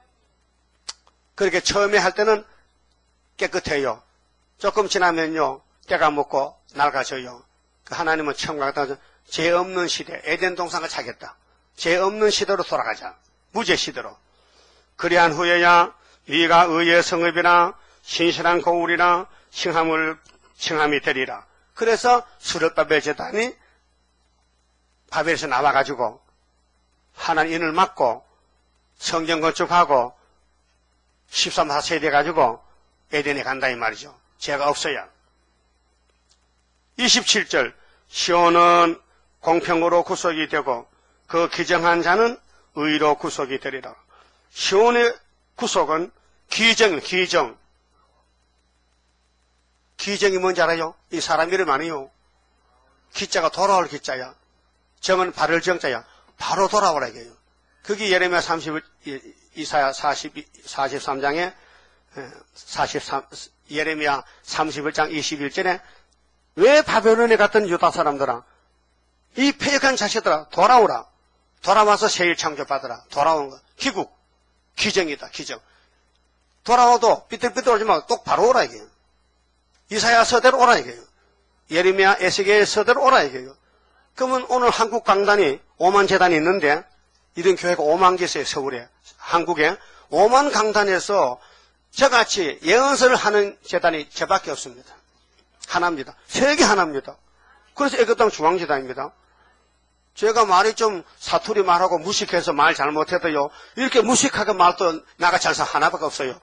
[SPEAKER 1] 그렇게 처음에 할 때는 깨끗해요. 조금 지나면요 때가 묻고 낡아져요. 하나님은 처음과 같이 죄 없는 시대, 에덴 동산을 차겠다. 죄 없는 시대로 돌아가자. 무죄 시대로. 그리한 후에야 네가 의의 성읍이나 신실한 거울이나 칭함이 되리라. 그래서 수르바벨 제단이 바벨에서 나와가지고 하나님 인을 막고 성전 건축하고 13세 돼가지고 에덴에 간다 이 말이죠. 죄가 없어야. 27절 시온은 공평으로 구속이 되고 그 기정한 자는 의로 구속이 되리라. 시온의 구속은 기정. 기정이 뭔지 알아요? 이 사람 이름 아니요. 기자가 돌아올 기자야. 정은 바를 정자야. 바로 돌아오라 이게요. 그게 예레미야 이사야 43장에 예레미야 31장 21절에 왜 바벨론에 갔던 유다 사람들아 이 패역한 자식들아 돌아오라. 돌아와서 새일 창조받으라. 돌아오는 거. 기정이다. 기정. 돌아와도 삐뚤삐뚤 오지 말고 똑바로 오라 이게요. 이사야 서대로 오라 이게요. 예레미야 에스겔 서대로 오라 이게요. 그러면 오늘 한국 강단이 5만 재단이 있는데 이런 교회가 5만 개 있어요. 서울에. 한국에 5만 강단에서 저같이 예언서를 하는 재단이 저밖에 없습니다. 하나입니다. 세계 하나입니다. 그래서 애국당 중앙재단입니다. 제가 말이 좀 사투리 말하고 무식해서 말 잘못해도요. 이렇게 무식하게 말도 나가 잘사 하나밖에 없어요.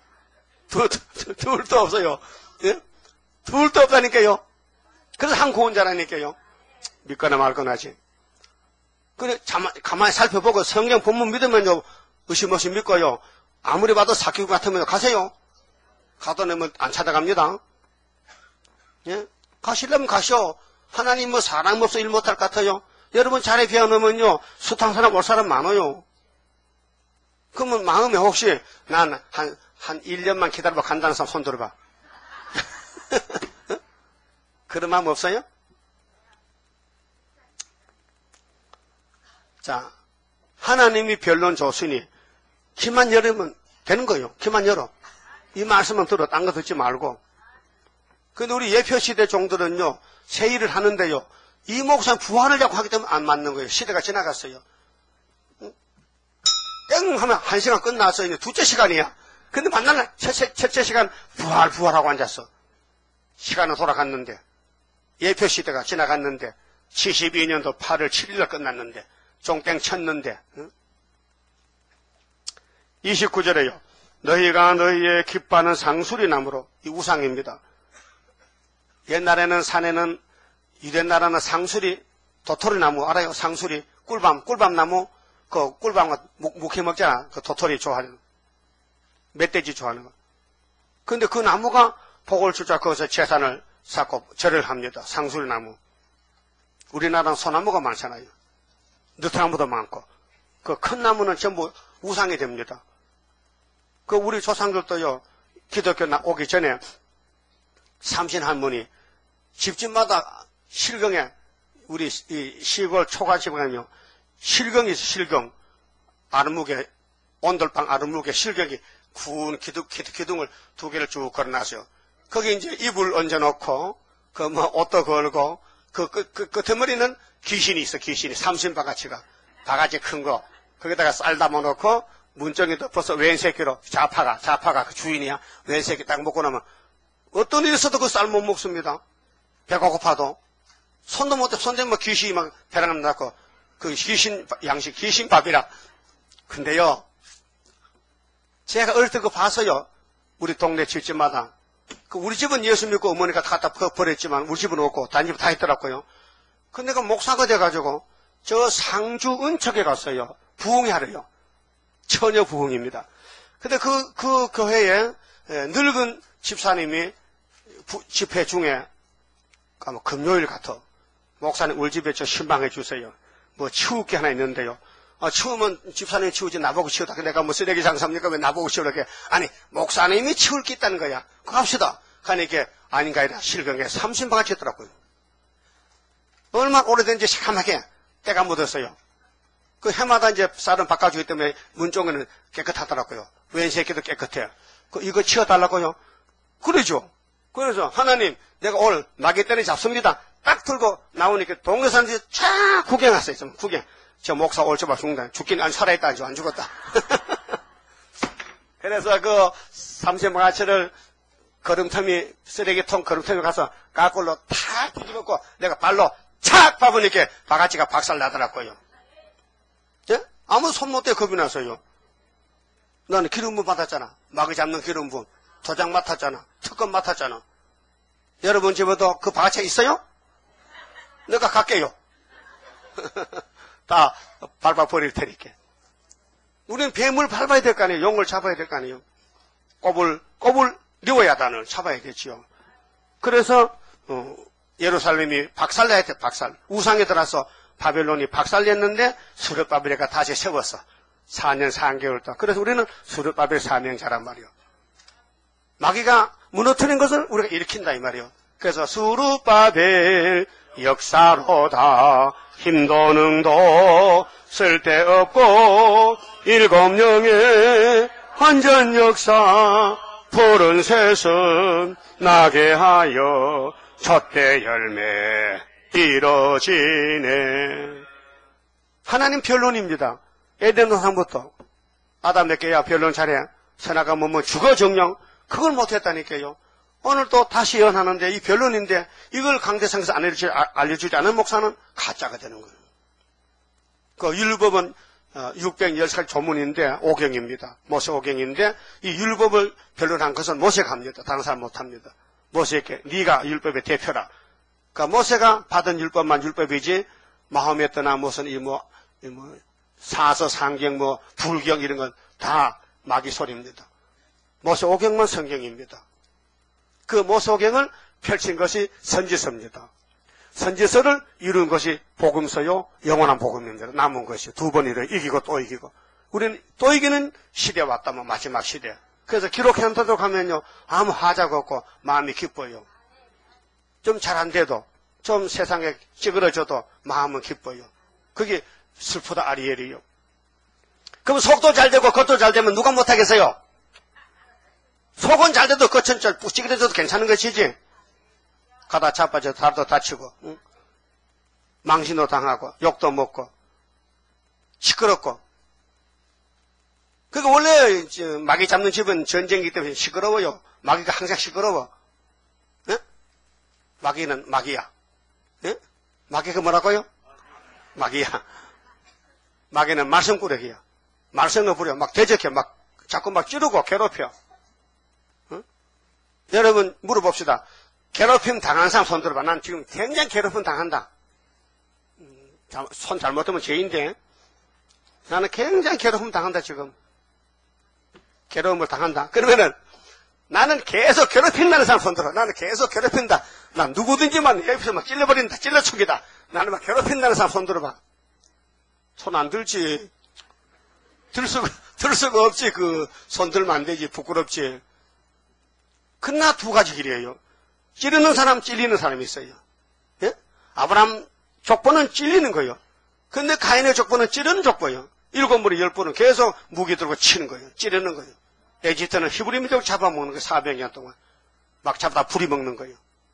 [SPEAKER 1] 둘도 없어요. 예? 둘도 없다니까요. 그래서 한국 혼자라니까요. 믿거나 말거나지. 그래, 가만히 살펴보고 성경 본문 믿으면요. 의심 없이 믿고요. 아무리 봐도 사기꾼 같으면 가세요. 가도 내면 안 찾아갑니다. 예? 가시려면 가시오. 하나님 뭐 사람 없어 일 못할 것 같아요. 여러분 자리에 비워놓으면요. 숱한 사람 올 사람 많아요. 그러면 마음에 혹시 난 한 1년만 기다려봐 간다는 사람 손 들어봐. 그런 마음 없어요? 자, 하나님이 변론 줬으니 귀만 열으면 되는 거예요. 귀만 열어. 이 말씀은 들어. 딴 거 듣지 말고. 근데 우리 예표시대 종들은요. 새 일을 하는데요. 이 목사는 부활을 자꾸 하기 때문에 안 맞는 거예요. 시대가 지나갔어요. 땡 하면 1시간 끝났어요. 이제 2째 시간이야. 근데 만날 첫째 시간 부활하고 앉았어. 시간은 돌아갔는데, 예표 시대가 지나갔는데, 72년도 8월 7일날 끝났는데, 종땡 쳤는데, 응? 29절에요. 너희가 너희의 기뻐하는 상수리나무로, 이 우상입니다. 옛날에는 산에는, 이옛날에는 상수리, 도토리나무 알아요? 상수리, 꿀밤나무, 그 꿀밤 묵해 먹잖아. 그 도토리 좋아하는 거. 멧돼지 좋아하는 거. 근데 그 나무가 복을 주자 거기서 재산을 쌓고 절을 합니다. 상수리나무. 우리나라는 소나무가 많잖아요. 느타나무도 많고. 그 큰 나무는 전부 우상이 됩니다. 그 우리 조상들도요, 기독교 오기 전에 삼신 할머니 집집마다 실경에 우리 이 시골 초가집에는요, 실경이 있어, 실경. 아랫목에, 온돌방 아랫목에 실경이 구운 기둥을 2개를 쭉 걸어놨어요. 거기 이제 이불 얹어놓고, 옷도 걸고, 겉머리는 귀신이 있어, 귀신이. 삼신바가지가. 바가지 큰 거. 거기다가 쌀 담아놓고, 문정이도 벌써 왼새끼로, 좌파가 그 주인이야. 왼새끼 딱 먹고 나면, 어떤 일이 있어도 그 쌀 못 먹습니다. 배가 고파도. 손도 못 대, 손대면 귀신이 막 배랑 났고, 그 귀신 양식, 귀신밥이라. 근데요, 제가 어릴 때 그거 봐서요, 우리 동네 집집마다. 우리 집은 예수 믿고 어머니가 갖다 버렸지만, 우리 집은 없고, 다른 집 다 있더라고요. 근데 그 목사가 돼가지고, 저 상주 은척에 갔어요. 부흥회 하래요. 처녀 부흥입니다. 근데 그 교회에 늙은 집사님이 집회 중에, 금요일 같아. 목사님 우리 집에 저 신방해 주세요. 뭐 치울 게 하나 있는데요. 치우면 집사님이 치우지 나보고 치우다. 내가 뭐 쓰레기 장사입니까? 왜 나보고 치우라게? 아니 목사님이 치울 게 있다는 거야. 갑시다. 하니까 아닌가 아니라 실경에 삼신바가지 있더라고요. 얼마나 오래된지 새카맣게 때가 묻었어요. 그 해마다 이제 쌀은 바꿔주기 때문에 문쪽에는 깨끗하더라고요. 왼새끼도 깨끗해. 이거 치워달라고요? 그러죠. 그래서 하나님 내가 오늘 마귀 때문에 잡습니다. 딱 들고 나오니까 동네 사람들이 쫙 구경했어요. 좀 구경. 저 목사 올줘봐 죽는다. 죽긴 안 살아있다. 안 죽었다. 그래서 그 삼신바가지를 거름터미 쓰레기통 거름터미 가서 까꿀로 탁 뒤집었고 내가 발로 착 밟으니까 바가지가 박살 나더라고요. 예? 아무 손 못 대 겁이 나서요. 나는 기름분 받았잖아. 마귀 잡는 기름분. 도장 맡았잖아. 특권 맡았잖아. 여러분 집에도 그 바가지 있어요? 내가 갈게요. 다 밟아버릴 테니까. 우리는 뱀을 밟아야 될 거 아니에요. 용을 잡아야 될 거 아니에요. 꼽을 리워야단을 잡아야겠지요. 그래서 예루살렘이 박살나야 돼. 박살. 우상에 들어서 바벨론이 박살냈는데 수르바벨가 다시 세웠어. 4년 4개월 동안. 그래서 우리는 수르바벨 사명자란 말이요. 마귀가 무너뜨린 것을 우리가 일으킨다 이 말이요. 그래서 수르바벨 역사로다 힘도 능도 쓸데없고 7영의 완전 역사 푸른 새순 나게 하여 젖대 열매 이뤄지네. 하나님 변론입니다. 에덴 동산부터 아담에게야 변론 차례 선악과 뭐뭐 죽어 정령 그걸 못했다니까요. 오늘 또 다시 예언하는데 이 변론인데 이걸 강대상에서 알려주지 않은 목사는 가짜가 되는 거예요. 그 율법은 610가지 조문인데 오경입니다. 모세 오경인데 이 율법을 변론한 것은 모세가 합니다. 다른 사람 못합니다. 모세에게 네가 율법의 대표라. 그러니까 모세가 받은 율법만 율법이지 마호메트나 무슨 사서 상경 불경 이런 건 다 마귀 소리입니다. 모세 오경만 성경입니다. 그 모세 오경을 펼친 것이 선지서입니다. 선지서를 이룬 것이 복음서요, 영원한 복음입니다. 남은 것이 두 번 이기고 또 이기고. 우리는 또 이기는 시대 왔다면 마지막 시대. 그래서 기록현토록 하면요, 아무 하자가 없고 마음이 기뻐요. 좀 잘 안 돼도, 좀 세상에 찌그러져도 마음은 기뻐요. 그게 슬프다 아리엘이요. 그럼 속도 잘 되고 겉도 잘 되면 누가 못하겠어요? 속은 잘 돼도 겉은 찌그러져도 괜찮은 것이지. 가다 자빠져 다리도 다치고, 응? 망신도 당하고 욕도 먹고 시끄럽고 그러니까 원래 마귀 잡는 집은 전쟁이기 때문에 시끄러워요. 마귀가 항상 시끄러워. 예? 마귀는 마귀야. 예? 마귀가 뭐라고요? 마귀야. 마귀는 말썽꾸러기야. 말썽을 부려. 막 대적해. 막 자꾸 막 찌르고 괴롭혀. 어? 여러분 물어봅시다. 괴롭힘 당한 사람 손 들어봐. 난 지금 굉장히 괴롭힘 당한다. 손 잘못하면 죄인데 나는 굉장히 괴롭힘 당한다 지금. 괴로움을 당한다. 그러면은 나는 계속 괴롭힌다는 사람 손 들어. 나는 계속 괴롭힌다. 난 누구든지만 옆에서 막 찔러버린다. 찔러축이다. 나는 막 괴롭힌다는 사람 손 들어봐. 손 안 들지. 들 수가 없지. 그 손 들면 안 되지. 부끄럽지. 그러나 두 가지 길이에요. 찌르는 사람, 찔리는 사람이 있어요. 예? 아브라함 족보는 찔리는 거예요. 근데 가인의 족보는 찌르는 족보예요. 7번에 10번은 계속 무기 들고 치는 거예요. 찌르는 거예요. 에집트는 히브리 민족 잡아먹는 거예요. 400년 동안. 막 잡다 부리 먹는 거예요.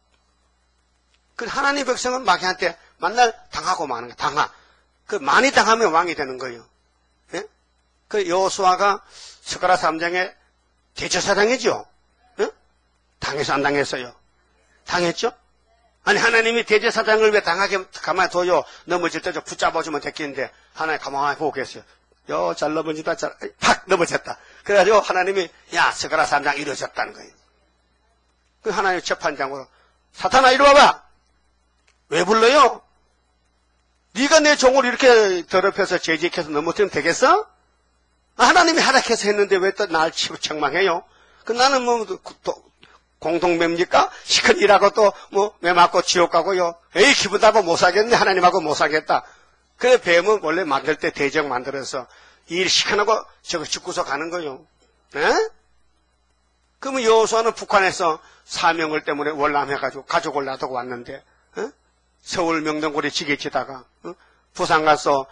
[SPEAKER 1] 그 하나님 백성은 마귀한테 만날 당하고 마는 거예요. 당하. 그 많이 당하면 왕이 되는 거예요. 예? 그 여호수아가 스가랴 3장에 대제사장이죠. 예? 당해서 안 당했어요? 당했죠? 아니 하나님이 대제사장을 왜 당하게 가만히 둬요? 넘어질 때 좀 붙잡아주면 됐겠는데 하나님 가만히 보고 계세요. 잘 넘어지다 팍 넘어졌다. 그래가지고 하나님이 야 스가랴 3장 이루어졌다는 거예요. 그 하나님 재판장으로 사탄아 이리 와봐. 왜 불러요? 네가 내 종을 이렇게 더럽혀서 죄짓해서 넘어뜨리면 되겠어? 하나님이 하락해서 했는데 왜 또 날 치고 책망해요? 그 나는 뭐 공동매입니까? 시큰 일하고 또 매 맞고 지옥 가고요. 에이 기분 나빠 못 살겠네. 하나님하고 못 살겠다. 그래 뱀은 원래 만들 때 대적 만들어서 일 시큰하고 저거 죽고서 가는 거요. 에? 그러면 여호수아는 북한에서 사명을 때문에 월남해가지고 가족을 놔두고 왔는데 에? 서울 명동고리 지게치다가 부산 가서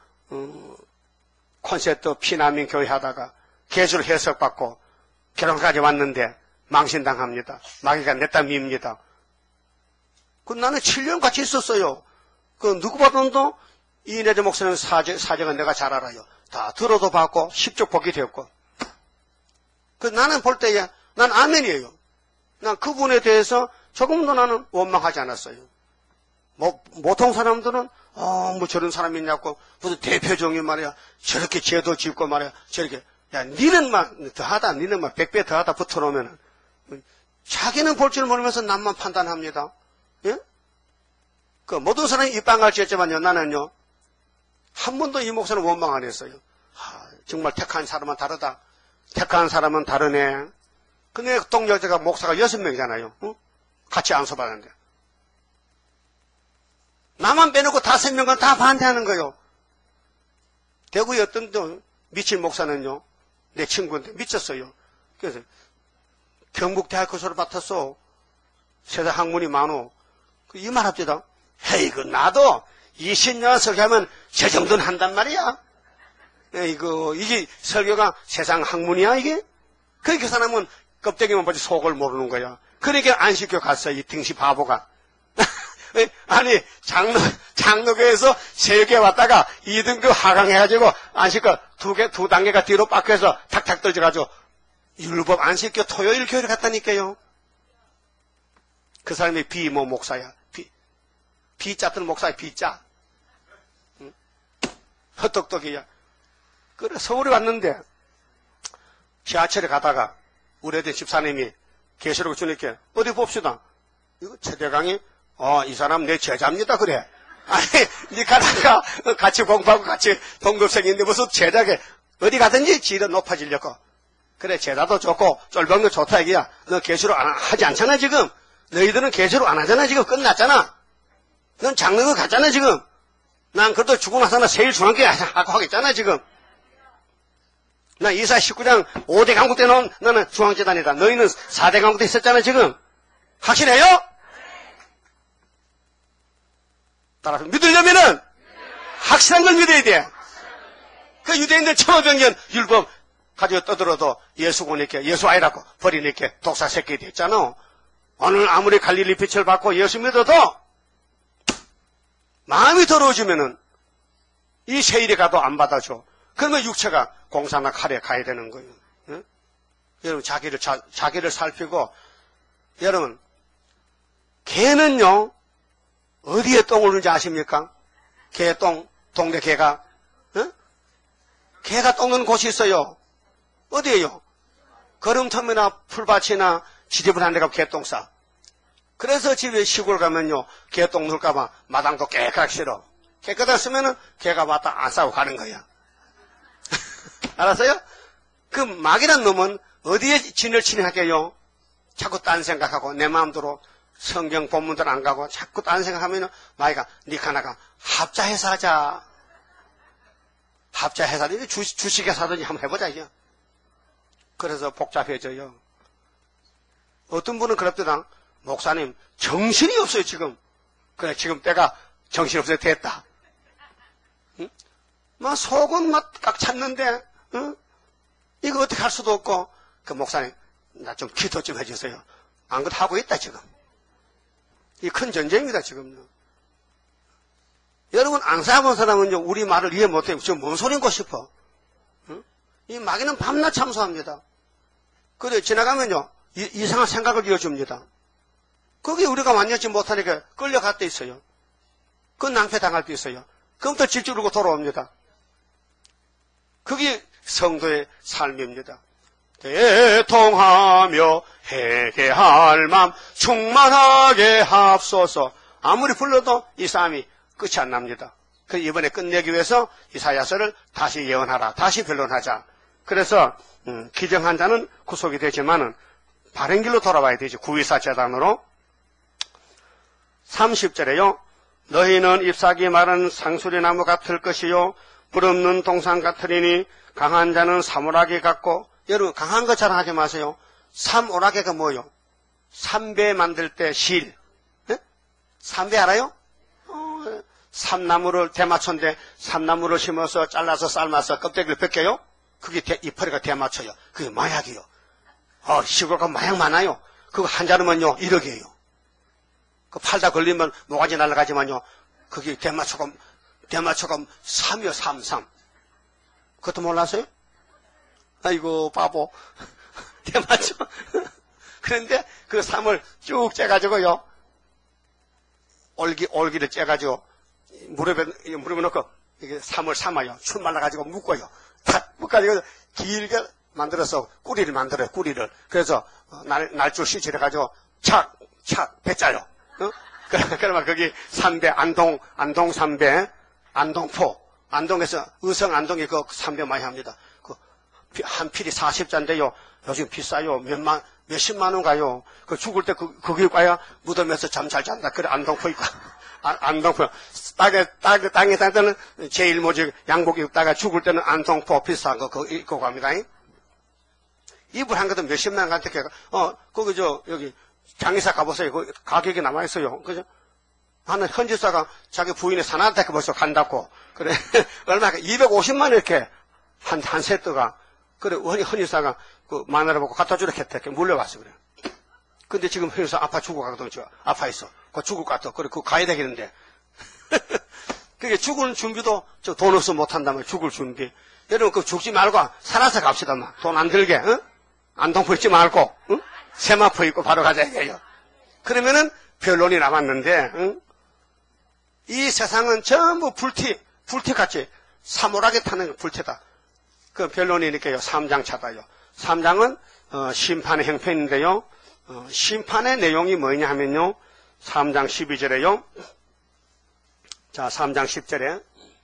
[SPEAKER 1] 콘서트 피난민 교회 하다가 개술 해석받고 결혼까지 왔는데 망신당합니다. 마귀가 냈다 밉니다. 그 나는 7년 같이 있었어요. 그 누구 봐도 이내재 목사님 사정은 내가 잘 알아요. 다 들어도 봤고 십족복이 되었고. 그 나는 볼 때에 난 아멘이에요. 난 그분에 대해서 조금도 나는 원망하지 않았어요. 뭐 보통 사람들은 뭐 저런 사람이 있냐고 무슨 대표종이 말이야 저렇게 죄도 짓고 말이야 저렇게 야 니는 막 더하다 니는 막 100배 더하다 붙어놓으면 자기는 볼 줄 모르면서 남만 판단합니다. 예? 그 모든 사람이 입방할지 했지만요 나는요 한 번도 이 목사는 원망 안 했어요. 정말 택한 사람은 다르다. 택한 사람은 다르네. 근데 동료자가 목사가 6명이잖아요. 같이 안수받았는데 나만 빼놓고 5명은 다 반대하는 거예요. 대구에 어떤 미친 목사는요 내 친구인데 미쳤어요. 그래서 경북대학 교수를 맡았어. 세상 학문이 많어. 이 말 합시다. 헤이그 나도 20년 설교하면 저 정도는 한단 말이야. 이게 설교가 세상 학문이야 이게? 그렇게 사람은 껍데기만 보지 속을 모르는 거야. 그러니까 안식교 갔어 이 등시 바보가. 아니 장로교에서 3개 왔다가 2등급 하강해가지고 안식교 두 단계가 뒤로 바뀌어서 탁탁 떨어져가지고 율법 안식교 토요일 교회를 갔다니까요. 그 사람이 비모 목사야. 비자 뜨는 목사야 비자. 헛똑똑이야. 그래 서울에 왔는데 지하철에 가다가 우리 애들 집사님이 계시록 주님께 어디 봅시다. 이거 최대강이 이 사람 내 제자입니다 그래. 아니 니 가다가 같이 공부하고 같이 동급생인데 무슨 제자게 어디 가든지 질은 높아지려고. 그래 제자도 좋고 쫄병도 좋다 이게야. 너 계시록 하지 않잖아 지금. 너희들은 계시록 안 하잖아 지금. 끝났잖아. 넌 장로교 갔잖아 지금. 난 그래도 죽고 나서 나 세일 중앙교회 하고 하겠잖아 지금. 나 이사 19장 5대 강국 때 나온 나는 중앙재단이다. 너희는 4대 강국 때 있었잖아 지금. 확실해요? 따라서 믿으려면은 확실한 걸 믿어야 돼. 그 유대인들 1500년 율법 가지고 떠들어도 예수군에게 예수 아니라고 버리니까 독사 새끼 됐잖아. 오늘 아무리 갈릴리 빛을 받고 예수 믿어도 마음이 더러워지면은 이 세일에 가도 안 받아줘. 그러면 육체가 공사나 칼에 가야 되는 거예요. 응? 여러분, 자기를 살피고, 여러분, 개는요, 어디에 똥을 누는지 아십니까? 개똥, 동네 개가. 응? 개가 똥 누는 곳이 있어요. 어디에요? 거름터미나 풀밭이나 지저분 한 데 가면 개똥 싸. 그래서 집에 시골 가면요, 개똥 누를까봐 마당도 깨끗하게 싫어. 깨끗했으면은 개가 왔다 안 싸고 가는 거야. 알았어요? 그 막이란 놈은 어디에 진을 치냐게요? 자꾸 딴 생각하고 내 마음대로 성경 본문들 안 가고 자꾸 딴 생각하면은 마이가 니카나가 합자해서 하자. 합자해서 주식에 사든지 한번 해보자 이게. 그래서 복잡해져요. 어떤 분은 그랬더라. 목사님 정신이 없어요 지금. 그래 지금 때가 정신없어요 됐다. 응? 막 속은 막 꽉 찼는데 응? 이거 어떻게 할 수도 없고 그 목사님 나 좀 기도 좀 해주세요. 안 그래도 하고 있다 지금. 이 큰 전쟁입니다 지금요. 여러분 안 살아본 사람은요 우리 말을 이해 못해요. 지금 뭔 소린고 싶어. 응? 이 마귀는 밤낮 참소합니다. 그래 지나가면요 이상한 생각을 이어줍니다. 거기 우리가 완전치 못하니까 끌려갈 때 있어요. 그 낭패당할 때 있어요. 그럼 또 질주르고 돌아옵니다. 그게 성도의 삶입니다. 대통하며 회개할 맘 충만하게 합소서. 아무리 불러도 이 싸움이 끝이 안 납니다. 그래서 이번에 끝내기 위해서 이사야서를 다시 예언하라. 다시 변론하자. 그래서 기정한 자는 구속이 되지만은 바른 길로 돌아와야 되죠. 구의사 재단으로. 30절에요. 너희는 잎사귀 마른 상수리 나무 같을 것이요 물 없는 동산 같으리니 강한 자는 사물하게 같고. 여러분 강한 거 자랑하지 마세요. 삼오라게가 뭐요? 삼배 만들 때 실. 네? 삼배 알아요? 삼나무를 대마초인데 삼나무를 심어서 잘라서 삶아서 껍데기를 벗겨요. 그게 이파리가 대마초요. 그게 마약이요. 시골 가면 마약 많아요. 그거 한 자르면요 1억이에요. 그 팔다 걸리면 모가지 날아가지만요. 그게 대마초가 3이요 3. 그것도 몰랐어요? 아이고 바보. 대마초. 그런데 그 삼을 쭉 째가지고요. 올기를 째가지고 무릎에 넣고 이게 삼을 삶아요. 출 말라가지고 묶어요. 탁 묶어가지고 길게 만들어서 꾸리를 만들어요. 꾸리를. 그래서 날줄 시칠해가지고 착 배짜요. 그러면 거기 삼배 안동 삼배 안동포 안동에서 의성 안동에 그 삼배 많이 합니다. 그 한 필이 40자인데요. 요즘 비싸요. 몇십만 원 가요. 그 죽을 때 거기 가야 무덤에서 잠 잘 잔다. 그래 안동포 입고 안동포 땅에 살 때는 제일 모직 양복 입다가 죽을 때는 안동포 비싼 거 그거 입고 갑니다. 이불 한 것도 몇십만 원 같아. 거기 여기 장의사 가보세요. 그 가격이 남아있어요. 그죠? 하는 현지사가 자기 부인의 산한테 벌써 간다고. 그래. 얼마, 250만 원 이렇게 한 세트가. 그래, 현지사가 그 마누라 보고 갖다 주라 했다. 이렇게 물려왔어. 그래. 근데 지금 현지사 아파 죽어가거든. 아파 있어. 그 죽을 것 같아. 그래, 그거 가야 되겠는데. 그게 죽을 준비도 돈 없어 못한다면 죽을 준비. 여러분, 그 죽지 말고 살아서 갑시다. 돈 안 들게. 응? 안동포 있지 말고. 응? 세마포 입고 바로 가자 이거예요. 그러면은 변론이 남았는데 이 세상은 전부 불티같이 사물하게 타는 불티다. 그 변론이니까요. 3장 찾아요. 3장은 심판의 형편인데요. 심판의 내용이 뭐냐 하면요. 3장 12절에요. 자, 3장 10절에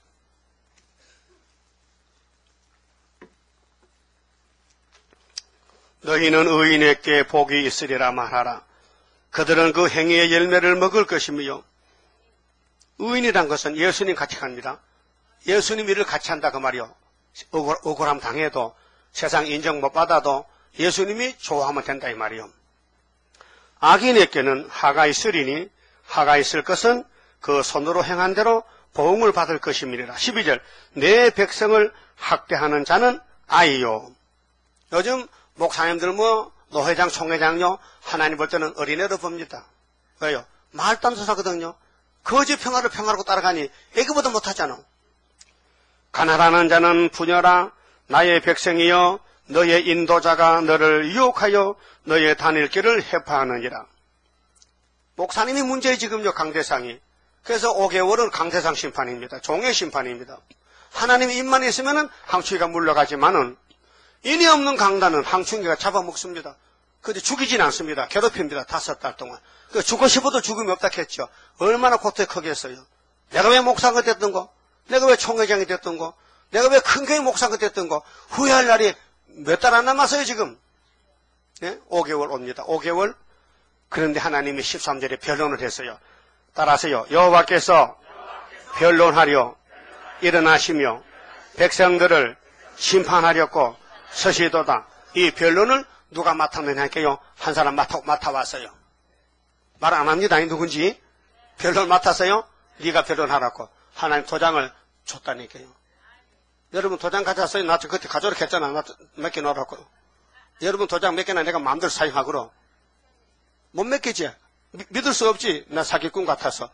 [SPEAKER 1] 너희는 의인에게 복이 있으리라 말하라. 그들은 그 행위의 열매를 먹을 것이며. 의인이란 것은 예수님 같이 합니다. 예수님 일을 같이 한다 그 말이요. 억울함 당해도 세상 인정 못 받아도 예수님이 좋아하면 된다 이 말이요. 악인에게는 화가 있으리니 화가 있을 것은 그 손으로 행한 대로 보응을 받을 것임이니라. 12절 내 백성을 학대하는 자는 아이요. 요즘 목사님들 노회장, 총회장요, 하나님 볼 때는 어린애로 봅니다. 왜요? 말도 안 사거든요. 거짓 평화로 따라가니 애기보다 못하잖아. 가난하는 자는 분여라, 나의 백성이여 너의 인도자가 너를 유혹하여 너의 다닐 길을 해파하느니라. 목사님이 문제예요, 지금요, 강대상이. 그래서 5개월은 강대상 심판입니다. 종의 심판입니다. 하나님의 입만 있으면은 항충이가 물러가지만은 인이 없는 강단은 항충이가 잡아먹습니다. 근데 죽이진 않습니다. 괴롭힙니다. 5달 동안. 죽고 싶어도 죽음이 없다 했죠. 얼마나 고통이 크겠어요. 내가 왜 목사가 됐던 거? 내가 왜 총회장이 됐던 거? 내가 왜 큰 교회 목사가 됐던 거? 후회할 날이 몇 달 안 남았어요, 지금. 네? 5개월 옵니다. 5개월. 그런데 하나님이 13절에 변론을 했어요. 따라서요. 여호와께서 변론하려 일어나시며 백성들을 심판하려고 서시도다. 이 변론을 누가 맡았느냐니까요. 한 사람 맡아왔어요. 말 안 합니다. 이 누군지. 변론 맡았어요. 네가 변론하라고. 하나님 도장을 줬다니까요. 여러분 도장 가져왔어요. 나 그때 가져오라 했잖아. 몇 개 넣으라고. 여러분 도장 몇 개나 내가 마음대로 사용하고로. 못 맡기지. 믿을 수 없지. 나 사기꾼 같아서.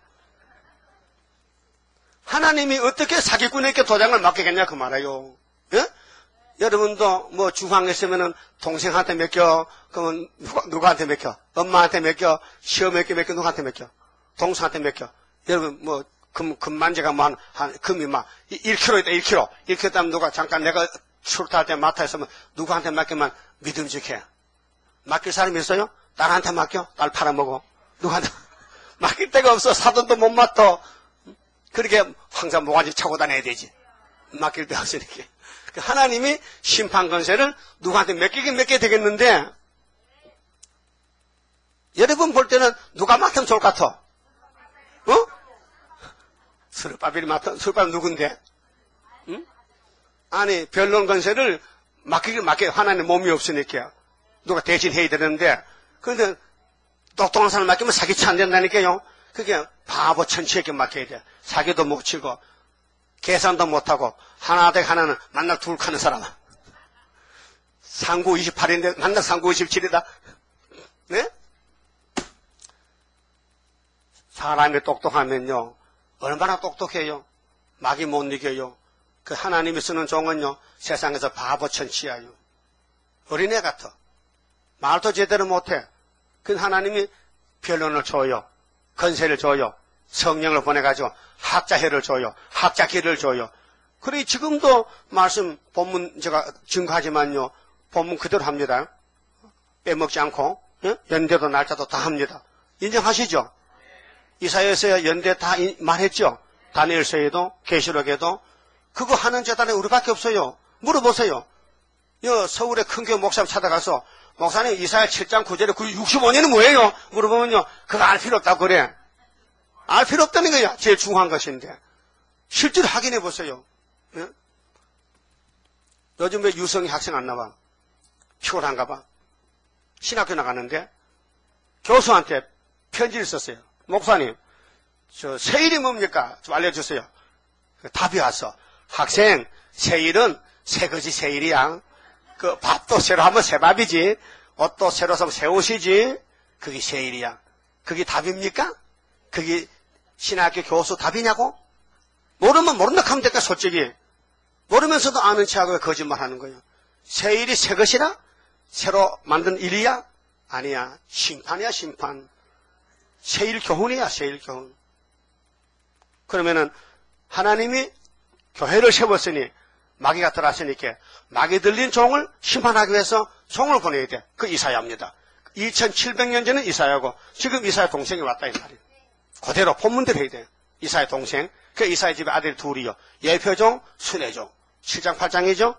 [SPEAKER 1] 하나님이 어떻게 사기꾼에게 도장을 맡기겠냐 그 말이에요. 예? 여러분도 뭐 주황 있으면은 동생한테 맡겨. 그러면 누구한테 맡겨? 엄마한테 맡겨? 시어머니께 맡겨? 누구한테 맡겨? 동생한테 맡겨? 여러분 뭐 금만지가 뭐 한 금이 막 1kg 있다 1kg. 1kg 따면 누가 잠깐 내가 출타할 때 맡아 있으면 누구한테 맡기면 믿음직해. 맡길 사람이 있어요? 딸한테 맡겨? 딸 팔아먹어. 누구한테 맡길 데가 없어. 사돈도 못 맡아. 그렇게 항상 모가지 차고 다녀야 되지. 맡길 데 없으니까. 하나님이 심판 권세를 누구한테 맡기긴 맡겨야 되겠는데, 여러분 볼 때는 누가 맡으면 좋을 것 같아? 어? 스룹바벨이 스룹바벨 누군데? 응? 아니, 변론 권세를 맡겨. 하나님 몸이 없으니까. 누가 대신해야 되는데, 그런데 똑똑한 사람 맡기면 사기치 안 된다니까요. 그게 바보 천치에게 맡겨야 돼. 사기도 못 치고, 계산도 못하고, 하나 대 하나는 만날 둘 하는 사람. 상구 28인데 만날 상구 27이다. 네? 사람이 똑똑하면요. 얼마나 똑똑해요. 막이 못 이겨요. 그 하나님이 쓰는 종은요. 세상에서 바보 천치야요. 어린애 같아. 말도 제대로 못해. 그 하나님이 변론을 줘요. 권세를 줘요. 성령을 보내가지고 학자회를 줘요. 학자기를 줘요. 그래 지금도 말씀 본문 제가 증거하지만요. 본문 그대로 합니다. 빼먹지 않고 연대도 날짜도 다 합니다. 인정하시죠? 이사야에서 연대 다 말했죠? 다니엘서에도 계시록에도 그거 하는 재단에 우리밖에 없어요. 물어보세요. 서울의 큰 교회 목사님 찾아가서 목사님 이사야 7장 9절에 65년은 뭐예요? 물어보면요. 그거 알 필요 없다고 그래. 알 필요 없다는 거야. 제일 중요한 것인데. 실제로 확인해 보세요. 예? 요즘 왜 유성이 학생 안 나와? 피곤한가 봐. 신학교 나가는데 교수한테 편지를 썼어요. 목사님, 세일이 뭡니까? 좀 알려주세요. 답이 왔어. 학생, 세일은 새거지 세일이야. 그 밥도 새로 하면 새밥이지. 옷도 새로 사면 새옷이지. 그게 세일이야. 그게 답입니까? 그게 신학교 교수 답이냐고? 모르면 모른다 하면 될까 솔직히. 모르면서도 아는 체하고 왜 거짓말 하는 거예요? 세일이 새 것이라? 새로 만든 일이야? 아니야. 심판이야 심판. 세일 교훈이야 세일 교훈. 그러면은 하나님이 교회를 세웠으니 마귀가 들어왔으니까 마귀 들린 종을 심판하기 위해서 종을 보내야 돼. 그 이사야입니다. 2700년 전은 이사야고 지금 이사야 동생이 왔다 이 말이에요. 그대로 본문대로 해야 돼요. 이사야 동생. 그 이사야 집에 아들 둘이요. 예표종, 순회종. 7장 8장이죠.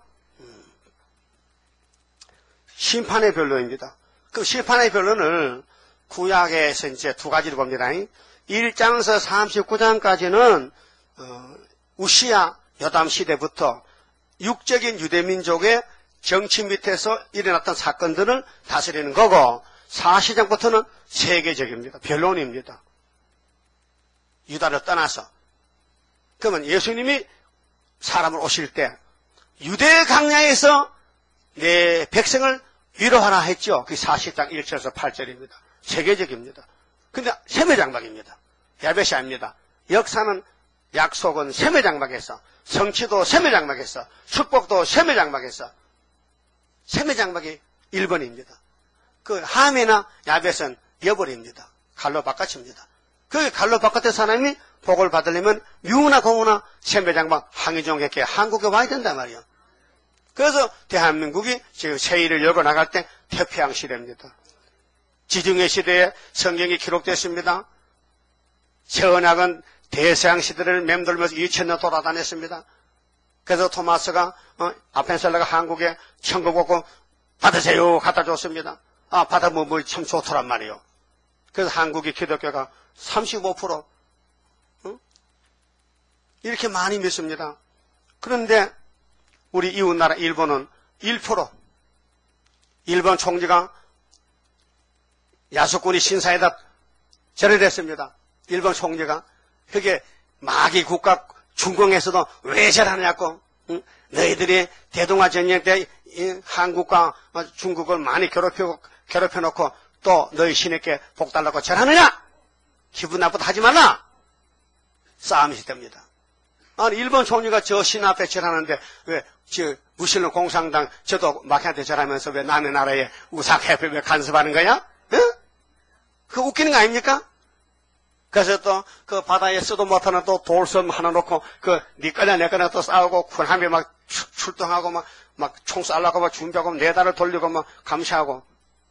[SPEAKER 1] 심판의 변론입니다. 그 심판의 변론을 구약에서 이제 두 가지로 봅니다. 1장에서 39장까지는 우시야 여담 시대부터 육적인 유대민족의 정치 밑에서 일어났던 사건들을 다스리는 거고 40장부터는 세계적입니다. 변론입니다. 유다를 떠나서. 그러면 예수님이 사람을 오실 때 유대 강야에서 내 백성을 위로하라 했죠. 그게 40장 1절에서 8절입니다. 세계적입니다. 근데 세매장박입니다. 야베시아입니다. 역사는 약속은 셈의 장막에서, 성취도 셈의 장막에서, 축복도 셈의 장막에서. 셈의 장막이 1번입니다. 그 함이나 야벳은 여벌입니다. 칼로 바꿔칩니다. 그 칼로 바깥에서 하나님이 복을 받으려면 유나 공우나 셈의 장막 항의종에게 한국에 와야 된단 말이에요. 그래서 대한민국이 지금 세일을 열고 나갈 때 태평양 시대입니다. 지중해 시대에 성경이 기록됐습니다. 세언약은 대서양 시대를 맴돌면서 2000년 돌아다녔습니다. 그래서 토마스가 아펜셀러가 한국에 천국 오고 받으세요 갖다 줬습니다. 받아보면 참 좋더란 말이에요. 그래서 한국의 기독교가 35% 이렇게 많이 믿습니다. 그런데 우리 이웃나라 일본은 1%. 일본 총리가 야수꾼이 신사에다 절을 했습니다. 일본 총리가. 그게 마귀 국가 중공에서도 왜 절하느냐고. 너희들이 대동아 전쟁 때 한국과 중국을 많이 괴롭혀놓고 또 너희 신에게 복 달라고 절하느냐? 기분 나쁘다 하지 말라. 싸움이 시됩니다. 아니 일본 총리가 저 신 앞에 절하는데 왜 저 무신론 공산당 저도 마키한테 절하면서 왜 남의 나라에 우상해배 왜 간섭하는 거야? 응? 그거 웃기는 거 아닙니까? 그래서 또 그 바다에 쓰도 못하는 또 돌섬 하나 놓고 그 니 거냐 내 거냐 또 싸우고 군함에 막 출동하고 막 총 쏴려고 막 준비하고 네 달을 돌리고 막 감시하고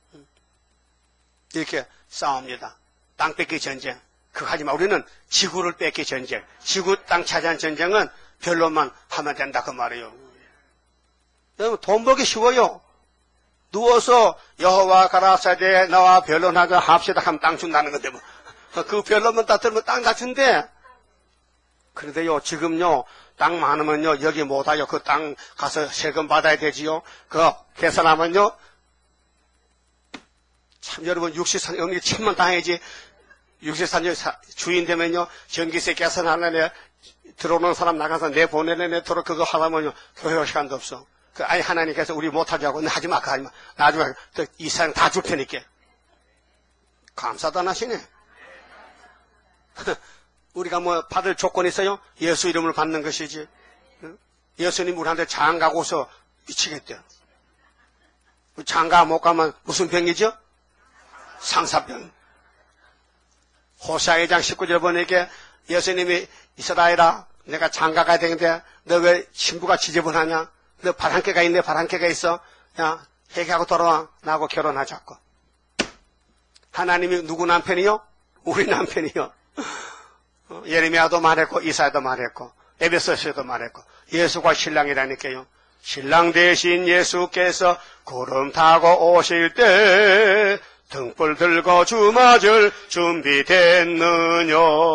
[SPEAKER 1] 이렇게 싸웁니다. 땅 뺏기 전쟁. 그거 하지 마. 우리는 지구를 뺏기 전쟁. 지구 땅 차지한 전쟁은 별로만 하면 된다 그 말이에요. 여러분 돈 벌기 쉬워요. 누워서 여호와 가라사대 나와 변론하자 합시다 하면 땅 준다는 건데 뭐. 그 변론만 다 들으면 땅 다 준대. 그런데요 지금요 땅 많으면요 여기 못와요. 그 땅 가서 세금 받아야 되지요. 그 계산하면요 참 여러분 63 여기 천만 당해야지. 63년 주인 되면요 전기세 계산하려면 들어오는 사람 나가서 내보내려면 도로 그거 하다면요 교회 시간도 없어. 그 아니 하나님께서 우리 못하게 하고 하지 마 그거 하지 마. 나중에 이 사람 다 줄 테니까. 감사도 안 하시네. 우리가 뭐 받을 조건이 있어요? 예수 이름을 받는 것이지. 예수님 우리한테 장가고서 미치겠대요. 장가 못 가면 무슨 병이죠? 상사병. 호시아 2장 19절 보니까 예수님이 이스라엘아 내가 장가 가야 되는데 너 왜 신부가 지저분하냐? 너 발 한 개가 있네 발 한 개가 있어. 야 회개하고 돌아와 나하고 결혼하자고. 하나님이 누구 남편이요? 우리 남편이요. 예레미야도 말했고 이사야도 말했고 에베소서도 말했고 예수가 신랑이라니까요. 신랑 대신 예수께서 구름 타고 오실 때 등불 들고 주맞을 준비됐느냐.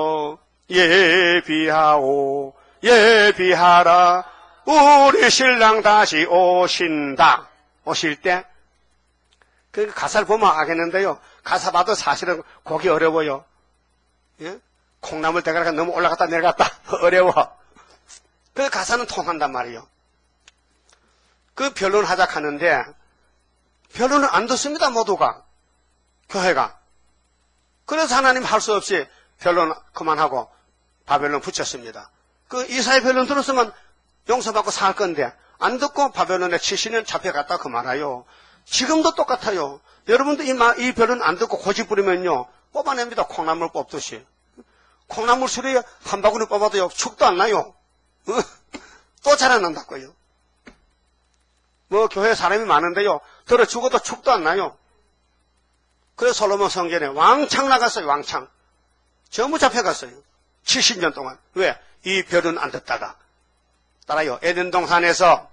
[SPEAKER 1] 예비하오 예비하라 우리 신랑 다시 오신다. 오실 때 그 가사를 보면 알겠는데요. 가사 봐도 사실은 보기 어려워요. 예? 콩나물 대가리가 너무 올라갔다 내려갔다 어려워. 그 가사는 통한단 말이에요. 그 변론하자 하는데 변론을 안 듣습니다. 모두가. 교회가. 그래서 하나님 할 수 없이 변론 그만하고 바벨론 붙였습니다. 그 이사야 변론 들었으면 용서받고 살 건데 안 듣고 바벨론에 70년 잡혀갔다 그 말아요. 지금도 똑같아요. 여러분도 이 변론 안 듣고 고집 부리면요 뽑아냅니다. 콩나물 뽑듯이. 콩나물 수레에 한 바구니 뽑아도요 축도 안 나요. 또 자라난다고요. 뭐 교회 사람이 많은데요 들어 죽어도 축도 안 나요. 그래서 솔로몬 성전에 왕창 나갔어요. 왕창. 전부 잡혀갔어요. 70년 동안. 왜? 이 별은 안 듣다가. 따라요. 에덴 동산에서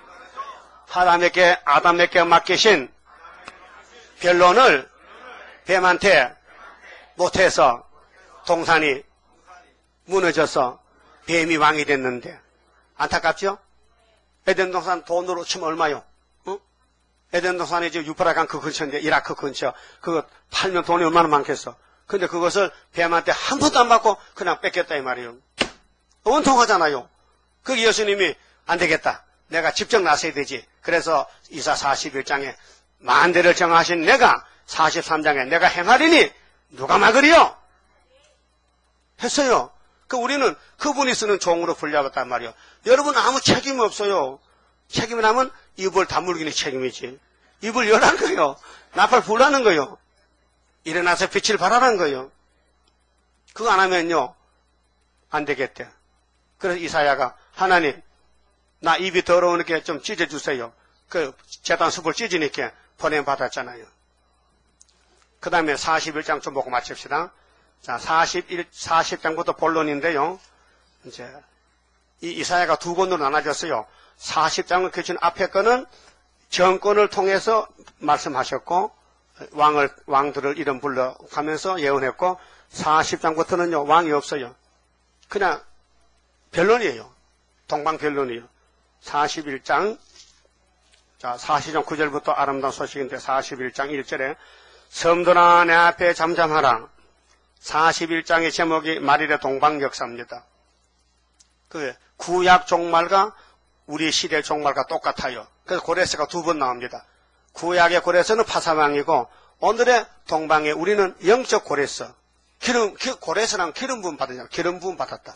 [SPEAKER 1] 아담에게 맡기신 변론을 뱀한테 못해서 동산이 무너져서 뱀이 왕이 됐는데 안타깝죠? 에덴 동산 돈으로 치면 얼마요? 에덴 동산이 지금 유프라강 그 근처인데 이라크 근처 그거 팔면 돈이 얼마나 많겠어. 근데 그것을 뱀한테 한 푼도 안 받고 그냥 뺏겼다 이 말이에요. 원통하잖아요. 그 예수님이 안 되겠다. 내가 직접 나서야 되지. 그래서 이사 41장에 만대를 정하신 내가 43장에 내가 행하리니 누가 막으리요? 했어요. 그 우리는 그분이 쓰는 종으로 불려갔단 말이에요. 여러분 아무 책임이 없어요. 책임이 나면 입을 다물기는 책임이지. 입을 열라는 거예요. 나팔 불라는 거예요. 일어나서 빛을 발하라는 거예요. 그거 안 하면요 안 되겠대. 그래서 이사야가 하나님 나 입이 더러우니까 좀 찢어주세요. 그 제단 숲을 찢으니까 보냄받았잖아요. 그 다음에 41장 좀 보고 마칩시다. 자, 40장부터 본론인데요. 이제 이 이사야가 두 권으로 나눠졌어요. 40장을 겹친 앞에 거는 정권을 통해서 말씀하셨고 왕들을 이름 불러가면서 예언했고 40장부터는요 왕이 없어요. 그냥 변론이에요. 동방 변론이에요. 41장 자 40장 9절부터 아름다운 소식인데 41장 1절에 섬들아 내 앞에 잠잠하라. 41장의 제목이 말일의 동방 역사입니다. 그 구약 종말과 우리 시대 종말과 똑같아요. 그래서 고레스가 두 번 나옵니다. 구약의 고레스는 파사왕이고 오늘의 동방에 우리는 영적 고레스. 고레스랑 기름 부음 받았냐? 기름 부음 받았다.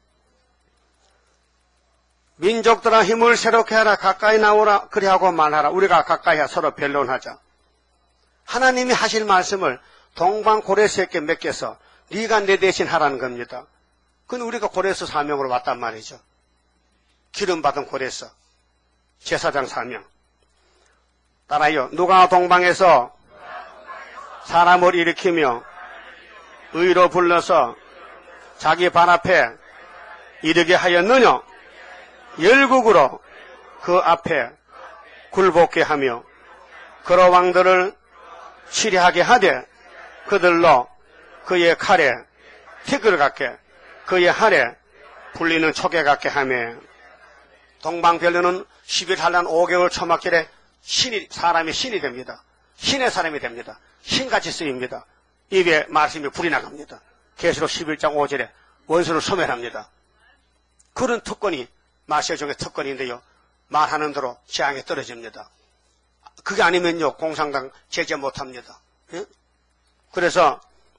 [SPEAKER 1] 민족들아 힘을 새롭게 하라. 가까이 나오라. 그리하고 말하라. 우리가 가까이 서로 변론하자. 하나님이 하실 말씀을 동방 고레스에게 맡겨서 네가 내 대신 하라는 겁니다. 그건 우리가 고레스 사명으로 왔단 말이죠. 기름 받은 고레스. 제사장 사명. 따라요. 누가 동방에서 사람을 일으키며 의로 불러서 자기 발 앞에 이르게 하였느냐? 열국으로 그 앞에 굴복케 하며 그러 왕들을 치리하게 하되 그들로 그의 칼에 티끌 같게 그의 할에 불리는 촉에 같게 하며 동방변론은 11한란 5개월 초막절에 사람이 신이 됩니다. 신의 사람이 됩니다. 신같이 쓰입니다. 입에 말씀이 불이 나갑니다. 계시록 11장 5절에 원수를 소멸합니다. 그런 특권이 마시아종의 특권인데요. 말하는 대로 재앙에 떨어집니다. 그게 아니면요 공산당 제재 못합니다. 예? 그래서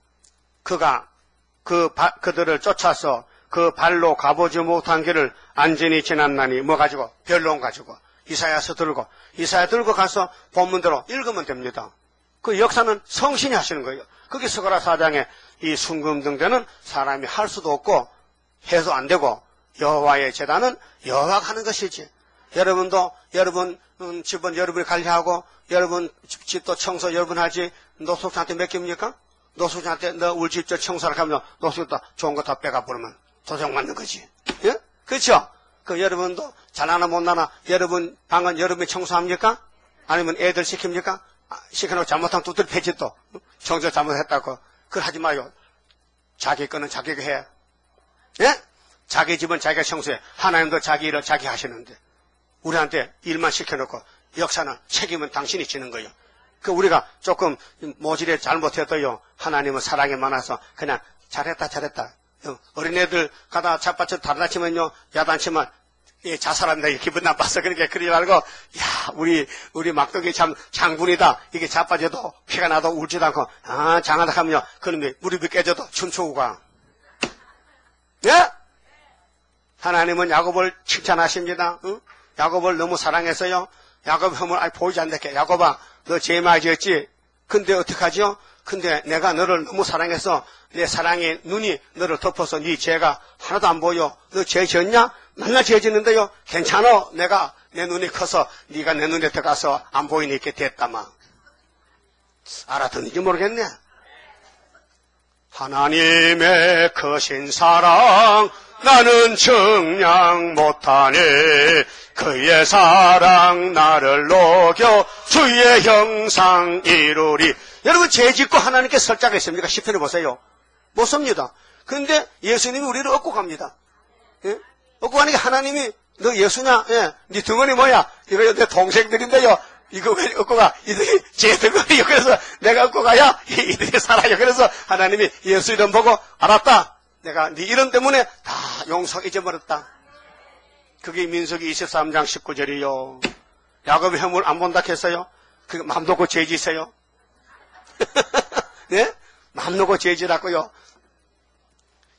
[SPEAKER 1] 그가 그들을 쫓아서 그 발로 가보지 못한 길을 안전히 지났나니 뭐 가지고 변론 가지고 이사야서 들고 가서 본문대로 읽으면 됩니다. 그 역사는 성신이 하시는 거예요. 그게 스가랴 4장에 이 순금등대는 사람이 할 수도 없고 해도 안 되고 여호와의 제단은 여호와가 하는 것이지. 여러분도 여러분 집은 여러분이 관리하고 여러분 집도 청소 여러분 하지 노숙자한테 맡깁니까? 노숙자한테 너 우리 집 청소를 하면 노숙자 좋은 거 다 빼가 버리면 도장 맞는 거지. 예? 그렇죠? 그 여러분도 잘나나 못나나 여러분 방은 여러분이 청소합니까? 아니면 애들 시킵니까? 시켜놓고 잘못하면 두들 패지 또 청소 잘못했다고. 그걸 하지 마요. 자기 거는 자기가 해. 예? 자기 집은 자기가 청소해. 하나님도 자기 일을 자기 하시는데 우리한테 일만 시켜놓고 역사는 책임은 당신이 지는 거예요. 그 우리가 조금 모질에 잘못해도요 하나님은 사랑이 많아서 그냥 잘했다 어린애들 가다 자빠져 다다치면요 야단치면 자살한다 기분 나빠서 그러니까 그러지 말고 야 우리 막둥이 참 장군이다 이게 자빠져도 피가 나도 울지도 않고 장하다 하면요 그놈이 무릎이 깨져도 춤추고 가. 예? 하나님은 야곱을 칭찬하십니다. 응? 야곱을 너무 사랑해서요 야곱 혐을 보이지 않게 야곱아 너 죄 많이 지었지? 근데 어떡하죠? 근데 내가 너를 너무 사랑해서 내 사랑의 눈이 너를 덮어서 네 죄가 하나도 안 보여. 너 죄 지었냐? 맨날 죄 짓는데요. 괜찮아. 내가 내 눈이 커서 네가 내 눈에 들어가서 안 보이니까 됐다마. 알아듣는지 모르겠네. 하나님의 크신 사랑 나는 증량 못하네. 그의 사랑 나를 녹여 주의 형상 이루리. 여러분 죄 짓고 하나님께 설자겠습니까? 시편에 보세요. 못 섭니다. 그런데 예수님이 우리를 얻고 갑니다. 예? 얻고 가니까 하나님이 너 예수냐? 예. 네 등원이 뭐야? 이거 내 동생들인데요. 이거 왜 얻고 가? 이들이 제 등원이요. 그래서 내가 얻고 가야 이들이 살아요. 그래서 하나님이 예수 이름 보고 알았다. 내가 네 이름 때문에 다 용서 잊어버렸다. 그게 민수기 23장 19절이요. 야곱의 혐을 안 본다 했어요. 그 맘 놓고 죄 지세요. 네? 맘 놓고 죄 지라고요.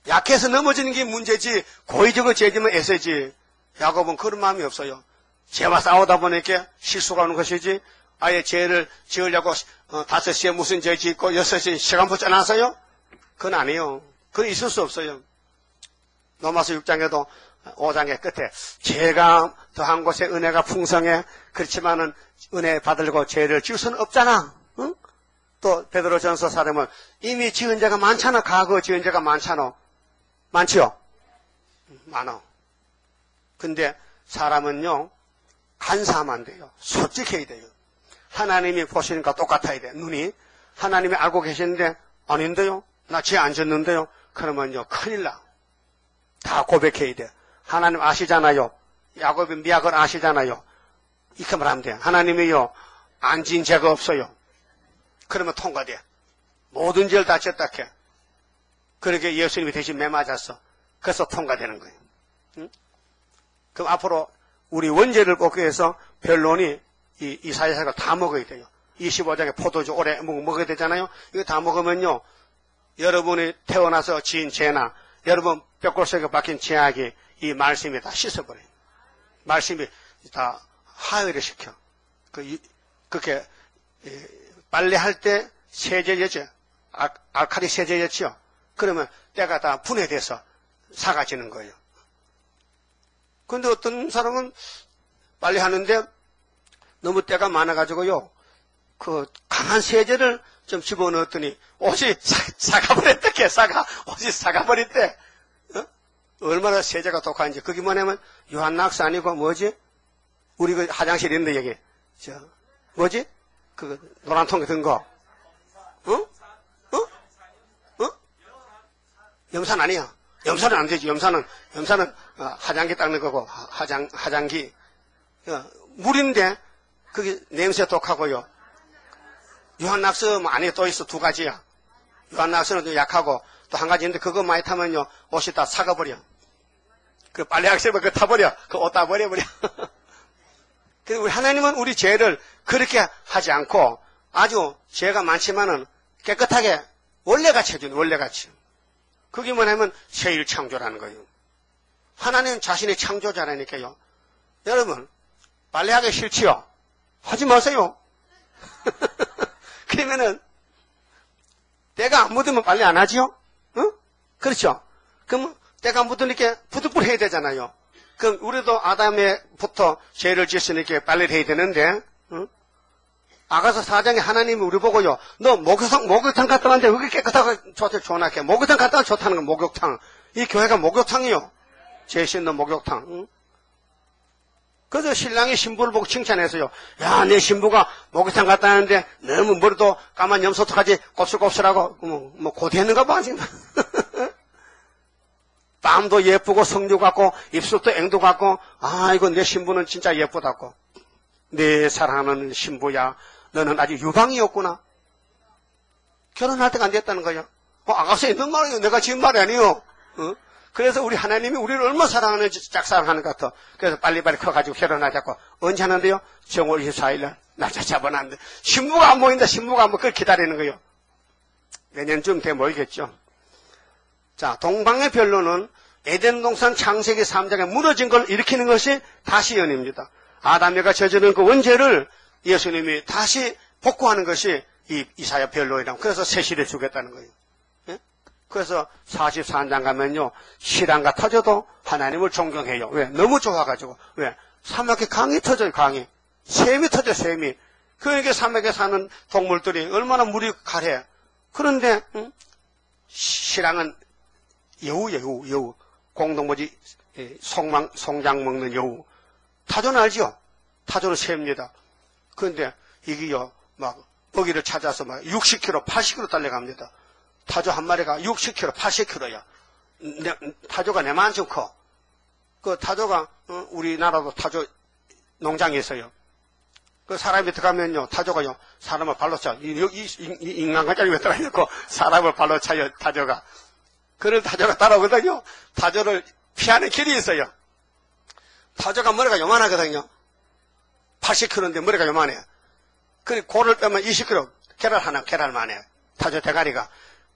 [SPEAKER 1] 약해서 넘어지는 게 문제지 고의적으로 죄지면 애세지. 야곱은 그런 마음이 없어요. 죄와 싸우다 보니까 실수가 오는 것이지 아예 죄를 지으려고 5시에 무슨 죄 짓고 6시에 시간 붙여놨어요? 그건 아니에요. 그건 있을 수 없어요. 로마서 6장에도 5장의 끝에 죄가 더한 곳에 은혜가 풍성해. 그렇지만은 은혜 받으려고 죄를 지을 수는 없잖아. 응? 또 베드로전서 사람은 이미 지은 죄가 많잖아. 과거 지은 죄가 많잖아. 많지요? 많아. 근데 사람은요 간사하면 안 돼요. 솔직해야 돼요. 하나님이 보시니까 똑같아야 돼. 눈이 하나님이 알고 계시는데 아닌데요? 나 죄 안 졌는데요? 그러면요 큰일 나. 다 고백해야 돼. 하나님 아시잖아요. 야곱이 미약을 아시잖아요. 이렇게 말하면 돼. 하나님이요 안 지은 죄가 없어요. 그러면 통과돼. 모든 죄를 다 졌다 해. 그렇게 예수님이 대신 매맞았어. 그래서 통과되는 거예요. 응? 그럼 앞으로 우리 원죄를 뽑기 위해서 변론이 이사야서가 다 먹어야 돼요. 25장에 포도주 오래 먹어야 되잖아요. 이거 다 먹으면요 여러분이 태어나서 지은 죄나 여러분 뼈골 속에 박힌 죄악이 이 말씀이 다 씻어버려요. 말씀이 다 하혈을 시켜. 그렇게 빨래할 때 세제였죠. 알칼리 세제였죠. 그러면 때가 다 분해돼서 사가지는 거예요. 근데 어떤 사람은 빨래하는데 너무 때가 많아가지고요. 그 강한 세제를 좀 집어넣었더니 옷이 사가버렸대. 옷이 사가버렸대. 얼마나 세제가 독한지. 그게 뭐냐면 요한낙스 아니고 뭐지? 우리 그 화장실 있는데 여기 뭐지? 그 노란 통에 든 거. 염산 아니야. 염산은 안 되지. 염산은 화장기 닦는 거고 화장기 물인데 그게 냄새 독하고요. 유한낙스 안에 또 있어. 2가지야. 유한낙스는 좀 약하고 또 한 가지 있는데 그거 많이 타면요 옷이 다 사가버려. 그 빨래학생은 그거 타버려. 그 옷 다 버려버려. 그래서 우리 하나님은 우리 죄를 그렇게 하지 않고 아주 죄가 많지만은 깨끗하게 원래같이 해주는 원래같이. 그게 뭐냐면 새일 창조라는 거예요. 하나님 자신의 창조자라니까요. 여러분 빨래하기 싫지요? 하지 마세요. 그러면은 때가 안 묻으면 빨래 안 하지요? 응? 그렇죠? 그럼 때가 묻으니까 부득불 해야 되잖아요. 그럼 우리도 아담에부터 죄를 지었으니까 빨래를 해야 되는데 응? 아가서 4장에 하나님이 우리 보고요. 너 목욕탕 갔다 왔는데 왜 그렇게 깨끗하고 좋나게 목욕탕 갔다 와서 좋다는 거 목욕탕. 이 교회가 목욕탕이요. 죄 씻는 목욕탕. 응? 그래서 신랑이 신부를 보고 칭찬해서요. 야, 내 신부가 목욕탕 갔다 왔는데 너무 머리도 까만 염소떡하지 곱슬곱슬하고 뭐 고대했는가 봐 지금. 땀도 예쁘고 성류 같고 입술도 앵두 같고 아이고 내 신부는 진짜 예쁘다고. 내 사랑하는 신부야 너는 아직 유방이었구나. 결혼할 때가 안 됐다는 거예요. 아가서 있는 말이에요. 내가 지은 말이 아니에요. 어? 그래서 우리 하나님이 우리를 얼마나 사랑하는지 짝사랑하는 것 같아. 그래서 빨리빨리 커가지고 결혼하자고. 언제 하는데요? 정월 24일날 날짜 잡아놨는데 신부가 안 모인다. 신부가 안 모이고 그걸 기다리는 거예요. 내년쯤 돼 모이겠죠. 자, 동방의 변론은 에덴 동산 창세기 3장에 무너진 걸 일으키는 것이 다시 연입니다. 아담에가 저지른 그 원죄를 예수님이 다시 복구하는 것이 이 이사야 변론이라고. 그래서 새 시대 주겠다는 거예요. 예? 그래서 44장 가면요 시랑가 터져도 하나님을 존경해요. 왜? 너무 좋아가지고. 왜? 사막에 강이 터져요. 강이 샘이 터져. 샘이. 그러니까 사막에 사는 동물들이 얼마나 물이 가래. 그런데 시랑은 여우 공동묘지 송장 먹는 여우. 타조는 알죠? 타조는 새입니다. 그런데 이게요 막 먹이를 찾아서 막 60km 80km 달려갑니다. 타조 한 마리가 60km 80km야. 타조가 내만큼 커. 그 타조가 우리나라도 타조 농장이 있어요. 그 사람이 들어가면요 타조가요 사람을 발로 차. 인간관절이 왜 들어가있고 사람을 발로 차요 타조가. 그런 타조가 따라오거든요. 타조를 피하는 길이 있어요. 타조가 머리가 요만하거든요. 80kg인데 머리가 요만해. 그리고 골을 빼면 20kg. 계랄 하나, 계랄만 해. 타조 대가리가.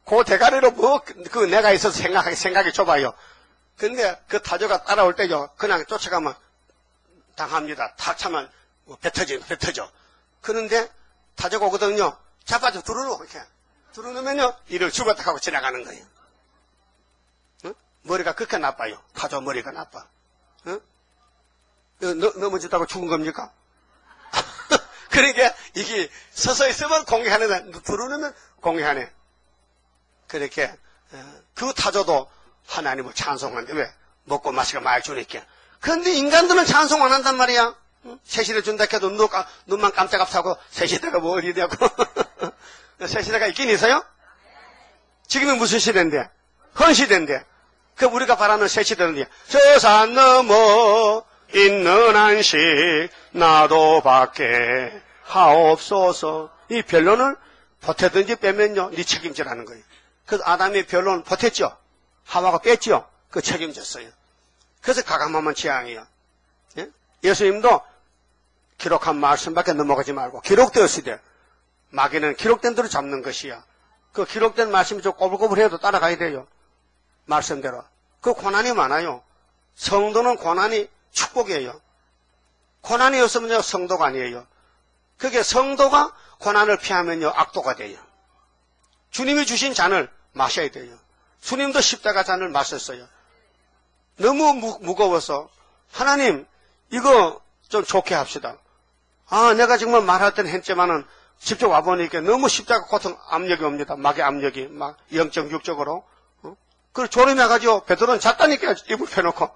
[SPEAKER 1] 그 대가리로 내가 있어서 생각이 좁아요. 근데 그 타조가 따라올 때요, 그냥 쫓아가면 당합니다. 탁 차면 배 터져. 그런데 타조가 오거든요. 잡아서 두루누, 이렇게. 두루누면요, 이를 죽었다 하고 지나가는 거예요. 응? 머리가 그렇게 나빠요. 타조 머리가 나빠. 응? 넘어졌다고 죽은 겁니까? 그러니까 이게 서서 있으면 공개하는데 두루누면 공개하네. 그렇게 그 타조도 하나님을 찬송하는데 왜? 먹고 마시고 많이 주니까. 그런데 인간들은 찬송 안 한단 말이야. 새시대 준다 해도 눈만 깜짝깜짝하고 새시대가 뭐 어디냐고. 새시대가 있긴 있어요? 지금은 무슨 시대인데? 헌시대인데. 그 우리가 바라는 새시대는 저 산 넘어 있는 한식 나도 받게 하옵소서. 이 변론을 보태든지 빼면요, 네 책임지라는 거예요. 그래서 아담이 변론 보탰죠. 하와가 뺐죠. 그 책임졌어요. 그래서 가감하면 재앙이에요. 예? 예수님도 기록한 말씀밖에 넘어가지 말고 기록되었을 때 마귀는 기록된 대로 잡는 것이야. 그 기록된 말씀이 좀 꼬불꼬불해도 따라가야 돼요. 말씀대로. 그 고난이 많아요. 성도는 고난이 축복이에요. 고난이 없으면요, 성도가 아니에요. 그게 성도가 고난을 피하면요, 악도가 돼요. 주님이 주신 잔을 마셔야 돼요. 주님도 십자가 잔을 마셨어요. 너무 무거워서 하나님 이거 좀 좋게 합시다. 아, 내가 정말 말할 때는 했지만은 직접 와보니까 너무 십자가 고통 압력이 옵니다. 막의 압력이 막 영적 육적으로. 그걸 졸음해가지고 베드로는 잤다니까 입을 펴놓고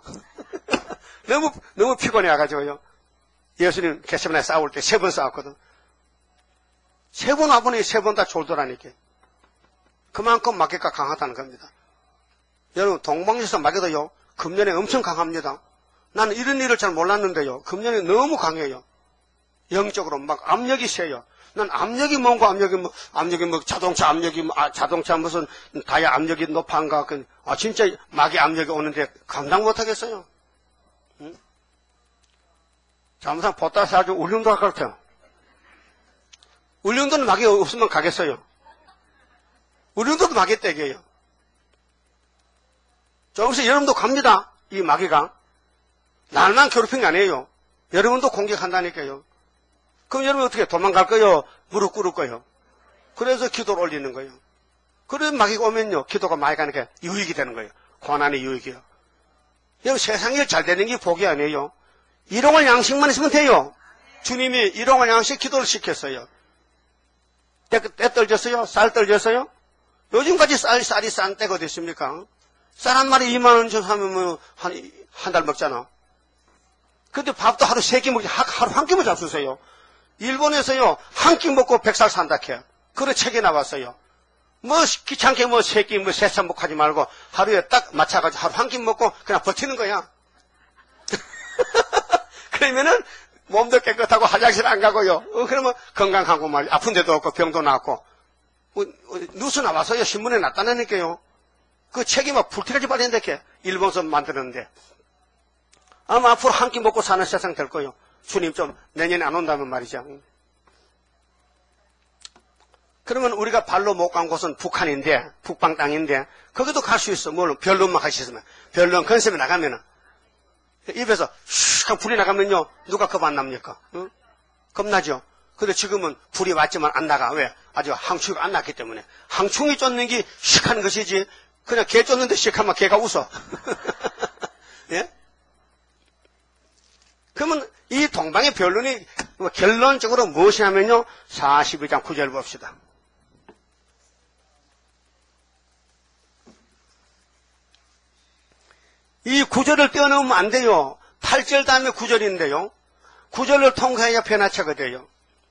[SPEAKER 1] 너무 피곤해가지고요. 예수님 겟세마네 싸울 때 3번 싸웠거든. 3번 와보니 3번 다 졸더라니까. 그만큼 마귀가 강하다는 겁니다. 여러분 동방에서 마귀도요, 금년에 엄청 강합니다. 나는 이런 일을 잘 몰랐는데요, 금년에 너무 강해요. 영적으로 막 압력이 세요. 난 압력이 뭔가 압력이 뭐 자동차 압력이 자동차 무슨 다이아 압력이 높은가. 진짜 마귀 압력이 오는데 감당 못하겠어요. 응? 잘못하면 보따리 사가지고 울릉도 갈 것 같아요. 울릉도는 마귀 없으면 가겠어요. 울릉도도 마귀 떼기예요. 조금씩 여러분도 갑니다. 이 마귀가 날만 괴롭힌 게 아니에요. 여러분도 공격한다니까요. 그럼 여러분 어떻게 도망갈 거요? 무릎 꿇을 거요? 그래서 기도를 올리는 거예요. 그래서 마귀가 오면요, 기도가 많이 가니까 유익이 되는 거예요. 고난의 유익이요. 여러분 세상에 잘 되는 게 복이 아니에요. 일용할 양식만 있으면 돼요. 주님이 일용할 양식 기도를 시켰어요. 때 떨졌어요? 쌀 떨졌어요? 요즘까지 쌀이 싼 때가 어디 있습니까? 쌀 한 마리 2만 원 줘서 하면 뭐 한 달 먹잖아. 근데 밥도 하루 3끼 먹지, 하루 한 끼만 잡수세요. 일본에서요, 한 끼 먹고 100살 산다 캐. 그런 책이 나왔어요. 뭐 귀찮게 뭐 3끼 뭐 3살 먹고 하지 말고 하루에 딱 맞춰가지고 하루 한 끼 먹고 그냥 버티는 거야. 그러면은 몸도 깨끗하고 화장실 안 가고요. 그러면 건강하고 말이야. 아픈 데도 없고 병도 낫고. 뉴스 나와서요, 신문에 났다니까요. 그 책이 막 불티라지 빠진다 캐. 일본에서 만드는데. 아마 앞으로 한 끼 먹고 사는 세상 될 거예요. 주님 좀 내년에 안 온다면 말이죠. 그러면 우리가 발로 못 간 곳은 북한인데, 북방 땅인데, 거기도 갈 수 있어. 물론 변론만 갈 수 있으면. 변론 컨셉에 나가면은. 입에서 슉 불이 나가면요, 누가 겁 안 납니까? 응? 겁나죠? 근데 지금은 불이 왔지만 안 나가. 왜? 아직 항충이가 안 났기 때문에. 항충이 쫓는 게 슉 하는 것이지, 그냥 개 쫓는데 슉 하면 개가 웃어. 예? 그러면 이 동방의 변론이 결론적으로 무엇이냐면요, 42장 9절 봅시다. 이 9절을 떼어놓으면 안 돼요. 8절 다음에 9절인데요. 9절을 통과해야 변화체가 돼요.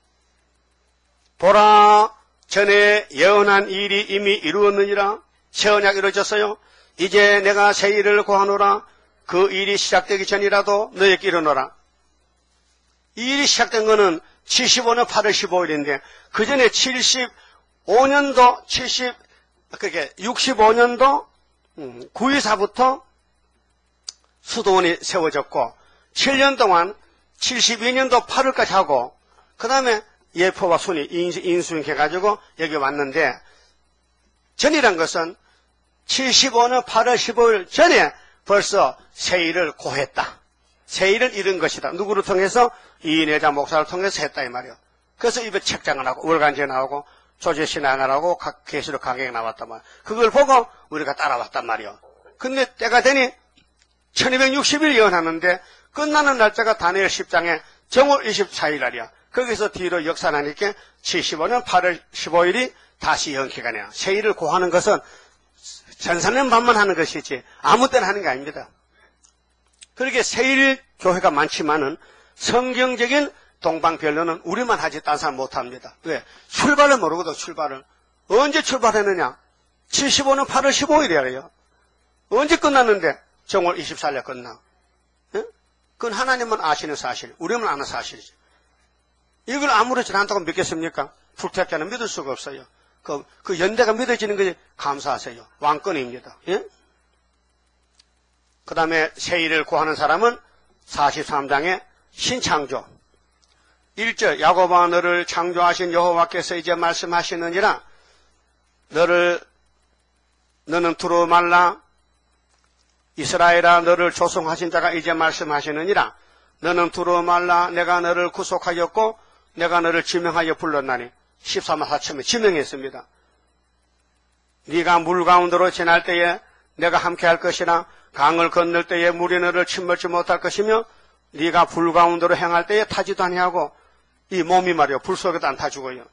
[SPEAKER 1] 보라, 전에 예언한 일이 이미 이루었느니라. 새 언약이 이루어졌어요. 이제 내가 새 일을 고하노라. 그 일이 시작되기 전이라도 너에게 이르노라. 이 일이 시작된 거는 75년 8월 15일인데 그 전에 75년도 65년도 9.24부터 수도원이 세워졌고 7년 동안 72년도 8월까지 하고 그 다음에 예포와 순이 인수인해가지고 여기 왔는데 전이란 것은 75년 8월 15일 전에 벌써 세일을 고했다. 세일을 잃은 것이다. 누구를 통해서? 이인회자 목사를 통해서 했다 이 말이요. 그래서 입에 책장을 하고 월간지에 나오고 조제신앙을 하고 계시록 강의에 나왔단 말이요. 그걸 보고 우리가 따라왔단 말이요. 근데 때가 되니 1260일 예언하는데 끝나는 날짜가 다니엘 10장에 정월 24일 날이야. 거기서 뒤로 역산하니까 75년 8월 15일이 다시 예언기간이야. 세일을 고하는 것은 전사년 반만 하는 것이지 아무 때나 하는 게 아닙니다. 그렇게 세일 교회가 많지만은 성경적인 동방변론은 우리만 하지 딴 사람 못합니다. 왜? 출발을 모르거든. 출발을. 언제 출발했느냐? 75년 8월 15일이에요. 언제 끝났는데? 정월 24일에 끝나. 예? 그건 하나님은 아시는 사실, 우리만 아는 사실이지. 이걸 아무렇지 않다고 믿겠습니까? 불택자는 믿을 수가 없어요. 그 연대가 믿어지는 것이 감사하세요. 왕권입니다. 예? 그 다음에 세일을 고하는 사람은 43장의 신창조 1절 야곱아 너를 창조하신 여호와께서 이제 말씀하시느니라 너는 두루 말라 이스라엘아 너를 조성하신 자가 이제 말씀하시느니라 너는 두루 말라 내가 너를 구속하였고 내가 너를 지명하여 불렀나니 13만 4천에 지명했습니다. 네가 물 가운데로 지날 때에 내가 함께 할 것이나 강을 건널 때에 물이 너를 침몰지 못할 것이며 네가 불 가운데로 행할 때에 타지도 아니하고 이 몸이 말이요 불 속에도 안 타 죽어요.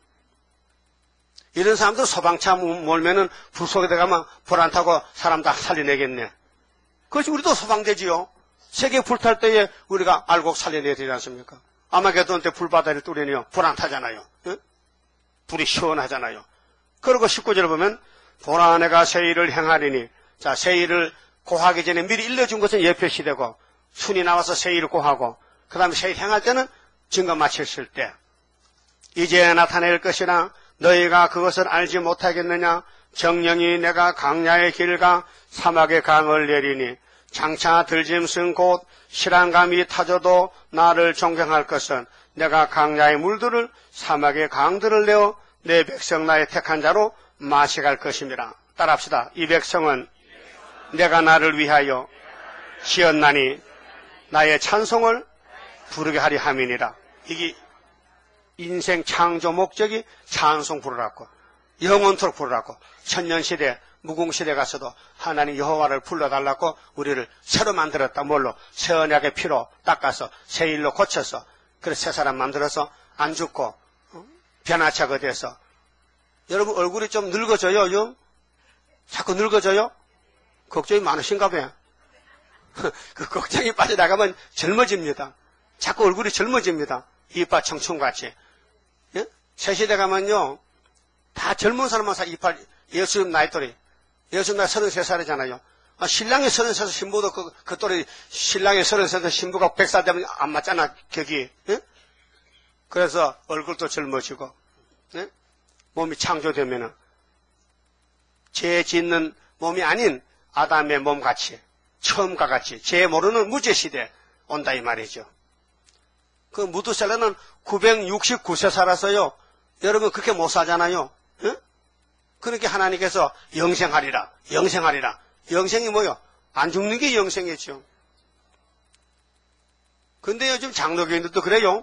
[SPEAKER 1] 이런 사람들 소방차 몰면은 불 속에 들어가면 불 안 타고 사람 다 살려내겠네. 그것이 우리도 소방대지요. 세계 불탈 때에 우리가 알곡 살려내야 되지 않습니까? 아마게돈 때 불바다를 뚫으니요 불 안 타잖아요. 응? 불이 시원하잖아요. 그리고 19절을 보면 보라 내가 세일을 행하리니 자 세일을 고하기 전에 미리 일러준 것은 예표시되고 순이 나와서 세일을 고하고 그 다음에 세일 행할 때는 증거 마쳤을 때 이제 나타낼 것이나 너희가 그것을 알지 못하겠느냐 정령이 내가 강야의 길과 사막의 강을 내리니 장차 들짐승 곧 실한감이 타져도 나를 존경할 것은 내가 강야의 물들을 사막의 강들을 내어 내 백성 나의 택한 자로 마시갈 것임이라. 따라합시다. 이 백성은 내가 나를 위하여 지었나니 나의 찬송을 부르게 하리 함이니라. 이게 인생 창조 목적이 찬송 부르라고 영원토록 부르라고 천년시대 무궁시대 가서도 하나님 여호와를 불러달라고 우리를 새로 만들었다. 뭘로? 새 언약의 피로 닦아서 새 일로 고쳐서 그래서 새 사람 만들어서 안 죽고 변화차가 돼서 여러분 얼굴이 좀 늙어져요? 자꾸 늙어져요? 걱정이 많으신가 봐요. 그 걱정이 빠져나가면 젊어집니다. 자꾸 얼굴이 젊어집니다. 이빨 청춘같이. 예? 새 시대 가면요 다 젊은 사람만 이빨 예수님 나이 또래 예수님 나이 33살이잖아요. 신랑이 33살 신부도 그 또래 신랑이 33살 신부가 100살 되면 안 맞잖아 격이. 예? 그래서 얼굴도 젊어지고 예? 몸이 창조되면은 죄 짓는 몸이 아닌 아담의 몸같이 처음과 같이 죄 모르는 무죄시대 온다 이 말이죠. 그 무두셀라는 969세 살았어요. 여러분 그렇게 못 살잖아요. 응? 그러니까 하나님께서 영생하리라. 영생이 뭐요? 안 죽는 게 영생이죠. 근데 요즘 장로교인들도 그래요.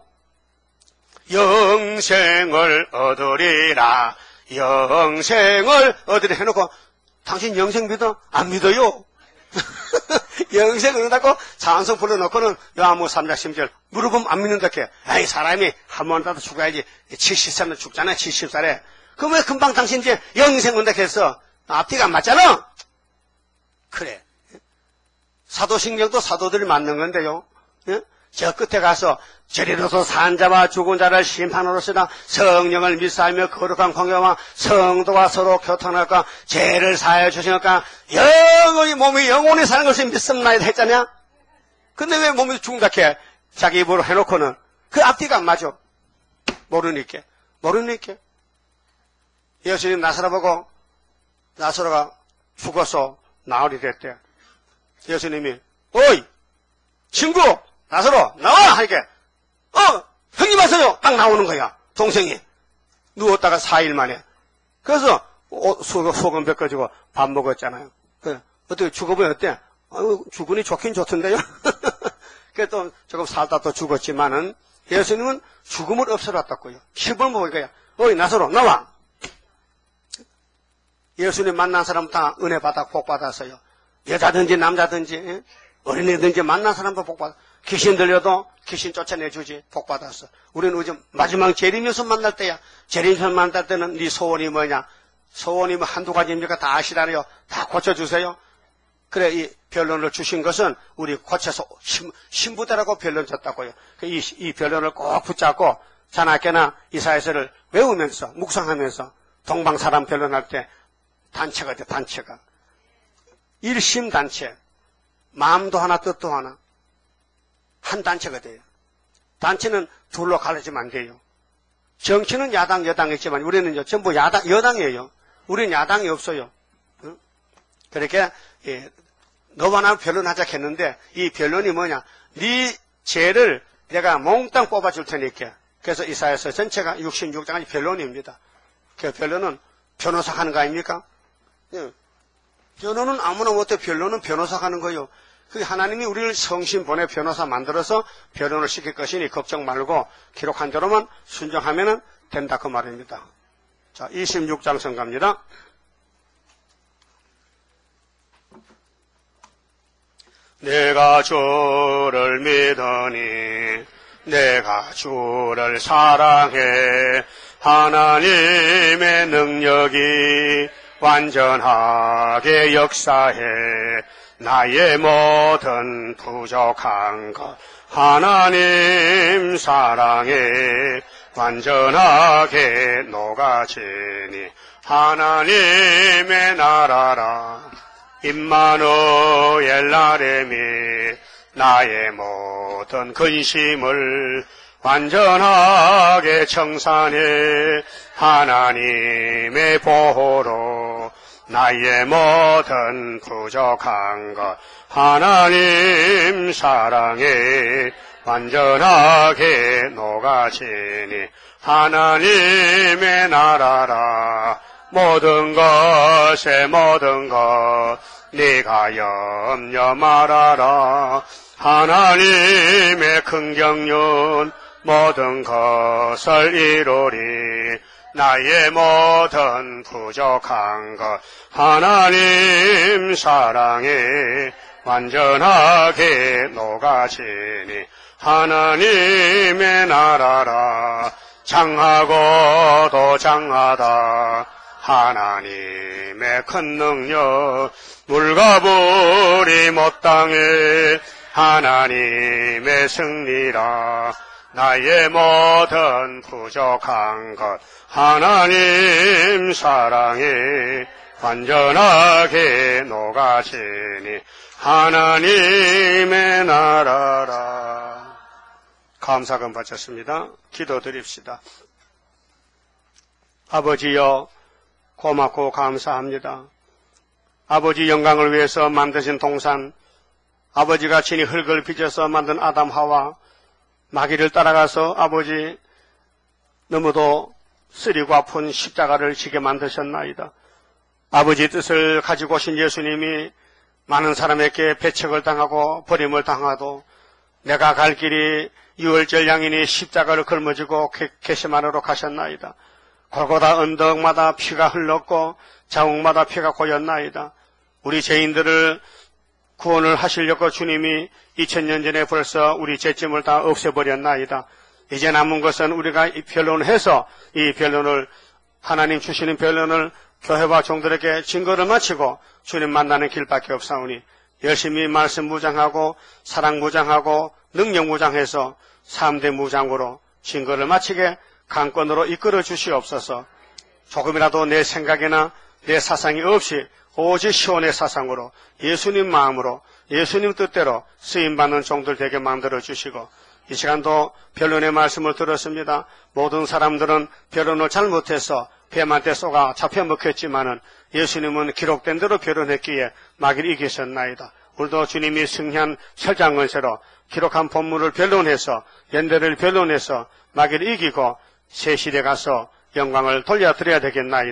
[SPEAKER 1] 영생을 얻으리라. 영생을 얻으리라 해놓고 당신 영생 믿어? 안 믿어요. 영생을 얻는다고 찬송 불러놓고는 요한복음 3장 10절 물어보면 안 믿는다 해. 아이 사람이 한 번이라도 죽어야지 70살은 죽잖아 70살에. 그러면 금방 당신 이제 영생 얻는다 해서 앞뒤가 안 맞잖아. 그래. 사도신경도 사도들이 만든 건데요. 예? 저 끝에 가서 저리로서 산 자와 죽은 자를 심판으로서나 성령을 믿사하며 거룩한 공경과 성도와 서로 교통할까 죄를 사하여 주시니까 영원히 몸이 영원히 사는 것을 믿습나이다 했잖냐. 근데 왜 몸이 죽은다 해 자기 입으로 해놓고는 그 앞뒤가 안 맞아. 모르니까 예수님 나사로 보고 나사로가 죽어서 나으리 됐대. 예수님이 어이 친구 나사로 나와 하니까 형님 왔어요. 딱 나오는 거야. 동생이 누웠다가 4일 만에. 그래서 소금 벗겨주고 밥 먹었잖아요. 어떻게 죽어보면 어때? 죽으니 좋긴 좋던데요. 그래 또 조금 살다 또 죽었지만은 예수님은 죽음을 없애놨다고요. 10을 먹으니까 어이 나사로 나와. 예수님 만난 사람 다 은혜 받아 복 받았어요. 여자든지 남자든지 어린애든지 만난 사람도 복 받아. 귀신 들려도 귀신 쫓아내주지 복 받았어. 우리는 요즘 마지막 재림예수 만날 때야. 재림예수 만날 때는 네 소원이 뭐냐? 소원이 뭐 한두 가지입니까? 다 아시라네요. 다 고쳐주세요. 그래 이 변론을 주신 것은 우리 고쳐서 신부대라고 변론 줬다고요. 이 변론을 꼭 붙잡고 자나깨나 이사야서를 외우면서 묵상하면서 동방사람 변론할 때 단체가 돼. 단체가 일심단체, 마음도 하나 뜻도 하나 한 단체가 돼요. 단체는 둘로 갈라지면 안 돼요. 정치는 야당 여당이지만 우리는 전부 여당이에요. 우리는 야당이 없어요. 그러니까 너와 나는 변론하자 했는데 이 변론이 뭐냐? 네 죄를 내가 몽땅 뽑아줄 테니까. 그래서 이사야서 전체가 66장까지 변론입니다. 그 변론은 변호사 하는 거 아닙니까? 변호는 아무나 못해. 변론은 변호사 하는 거예요. 그 하나님이 우리를 성신 보내 변호사 만들어서 변론을 시킬 것이니 걱정 말고 기록한 대로만 순종하면 된다 그 말입니다. 자, 26장 성갑니다. 내가 주를 믿으니 내가 주를 사랑해. 하나님의 능력이 완전하게 역사해. 나의 모든 부족한 것 하나님 사랑에 완전하게 녹아지니 하나님의 나라라. 임마누엘 나레미 나의 모든 근심을 완전하게 청산해. 하나님의 보호로 나의 모든 부족한 것 하나님 사랑에 완전하게 녹아지니 하나님의 나라라. 모든 것에 모든 것 네가 염려 말아라. 하나님의 긍정륜 모든 것을 이루리. 나의 모든 부족한 것 하나님 사랑에 완전하게 녹아지니 하나님의 나라라. 장하고도 장하다 하나님의 큰 능력 물과 불이 못 당해 하나님의 승리라. 나의 모든 부족한 것 하나님 사랑에 완전하게 녹아지니 하나님의 나라라. 감사금 바쳤습니다. 기도드립시다. 아버지여 고맙고 감사합니다. 아버지 영광을 위해서 만드신 동산, 아버지가 친히 흙을 빚어서 만든 아담 하와 마귀를 따라가서 아버지 너무도 쓰리고 아픈 십자가를 지게 만드셨나이다. 아버지 뜻을 가지고 오신 예수님이 많은 사람에게 배척을 당하고 버림을 당하도 내가 갈 길이 유월절 양이니 십자가를 걸머지고 겟세마네로 가셨나이다. 골고다 언덕마다 피가 흘렀고 자욱마다 피가 고였나이다. 우리 죄인들을 구원을 하시려고 주님이 2000년 전에 벌써 우리 죄짐을 다 없애버렸나이다. 이제 남은 것은 우리가 이 변론을 해서 이 변론을 하나님 주시는 변론을 교회와 종들에게 증거를 마치고 주님 만나는 길밖에 없사오니 열심히 말씀 무장하고 사랑 무장하고 능력 무장해서 3대 무장으로 증거를 마치게 강권으로 이끌어 주시옵소서. 조금이라도 내 생각이나 내 사상이 없이 오직 시온의 사상으로 예수님 마음으로 예수님 뜻대로 쓰임받는 종들 되게 만들어 주시고 이 시간도 변론의 말씀을 들었습니다. 모든 사람들은 변론을 잘못해서 뱀한테 쏘가 잡혀 먹혔지만은 예수님은 기록된 대로 변론했기에 마귀를 이기셨나이다. 우리도 주님이 승리한 설장건세로 기록한 본문을 변론해서 연대를 변론해서 마귀를 이기고 새 시대 가서 영광을 돌려드려야 되겠나이다.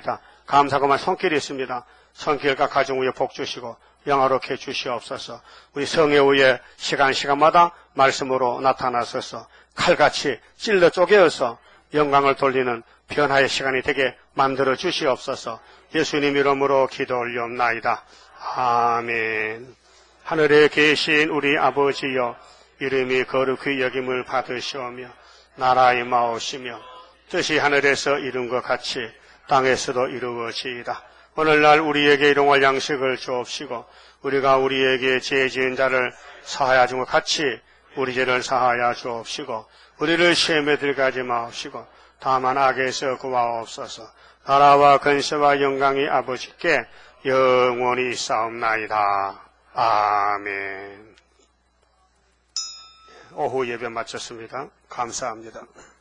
[SPEAKER 1] 감사그만 손길이 있습니다. 손길과 가정 위에 복 주시고 영화롭게 해 주시옵소서. 우리 성회 후에 시간마다 말씀으로 나타나셔서 칼같이 찔러 쪼개어서 영광을 돌리는 변화의 시간이 되게 만들어 주시옵소서. 예수님 이름으로 기도 올리옵나이다. 아멘. 하늘에 계신 우리 아버지여, 이름이 거룩히 여김을 받으시오며 나라의 마오시며 뜻이 하늘에서 이룬 것 같이 땅에서도 이루어지이다. 오늘날 우리에게 일용할 양식을 주옵시고 우리가 우리에게 죄 지은 자를 사하여 준 것 같이 우리 죄를 사하여 주옵시고 우리를 시험에 들게 마옵시고 다만 악에서 구하옵소서. 나라와 근세와 영광이 아버지께 영원히 싸움나이다. 아멘. 오후 예배 마쳤습니다. 감사합니다.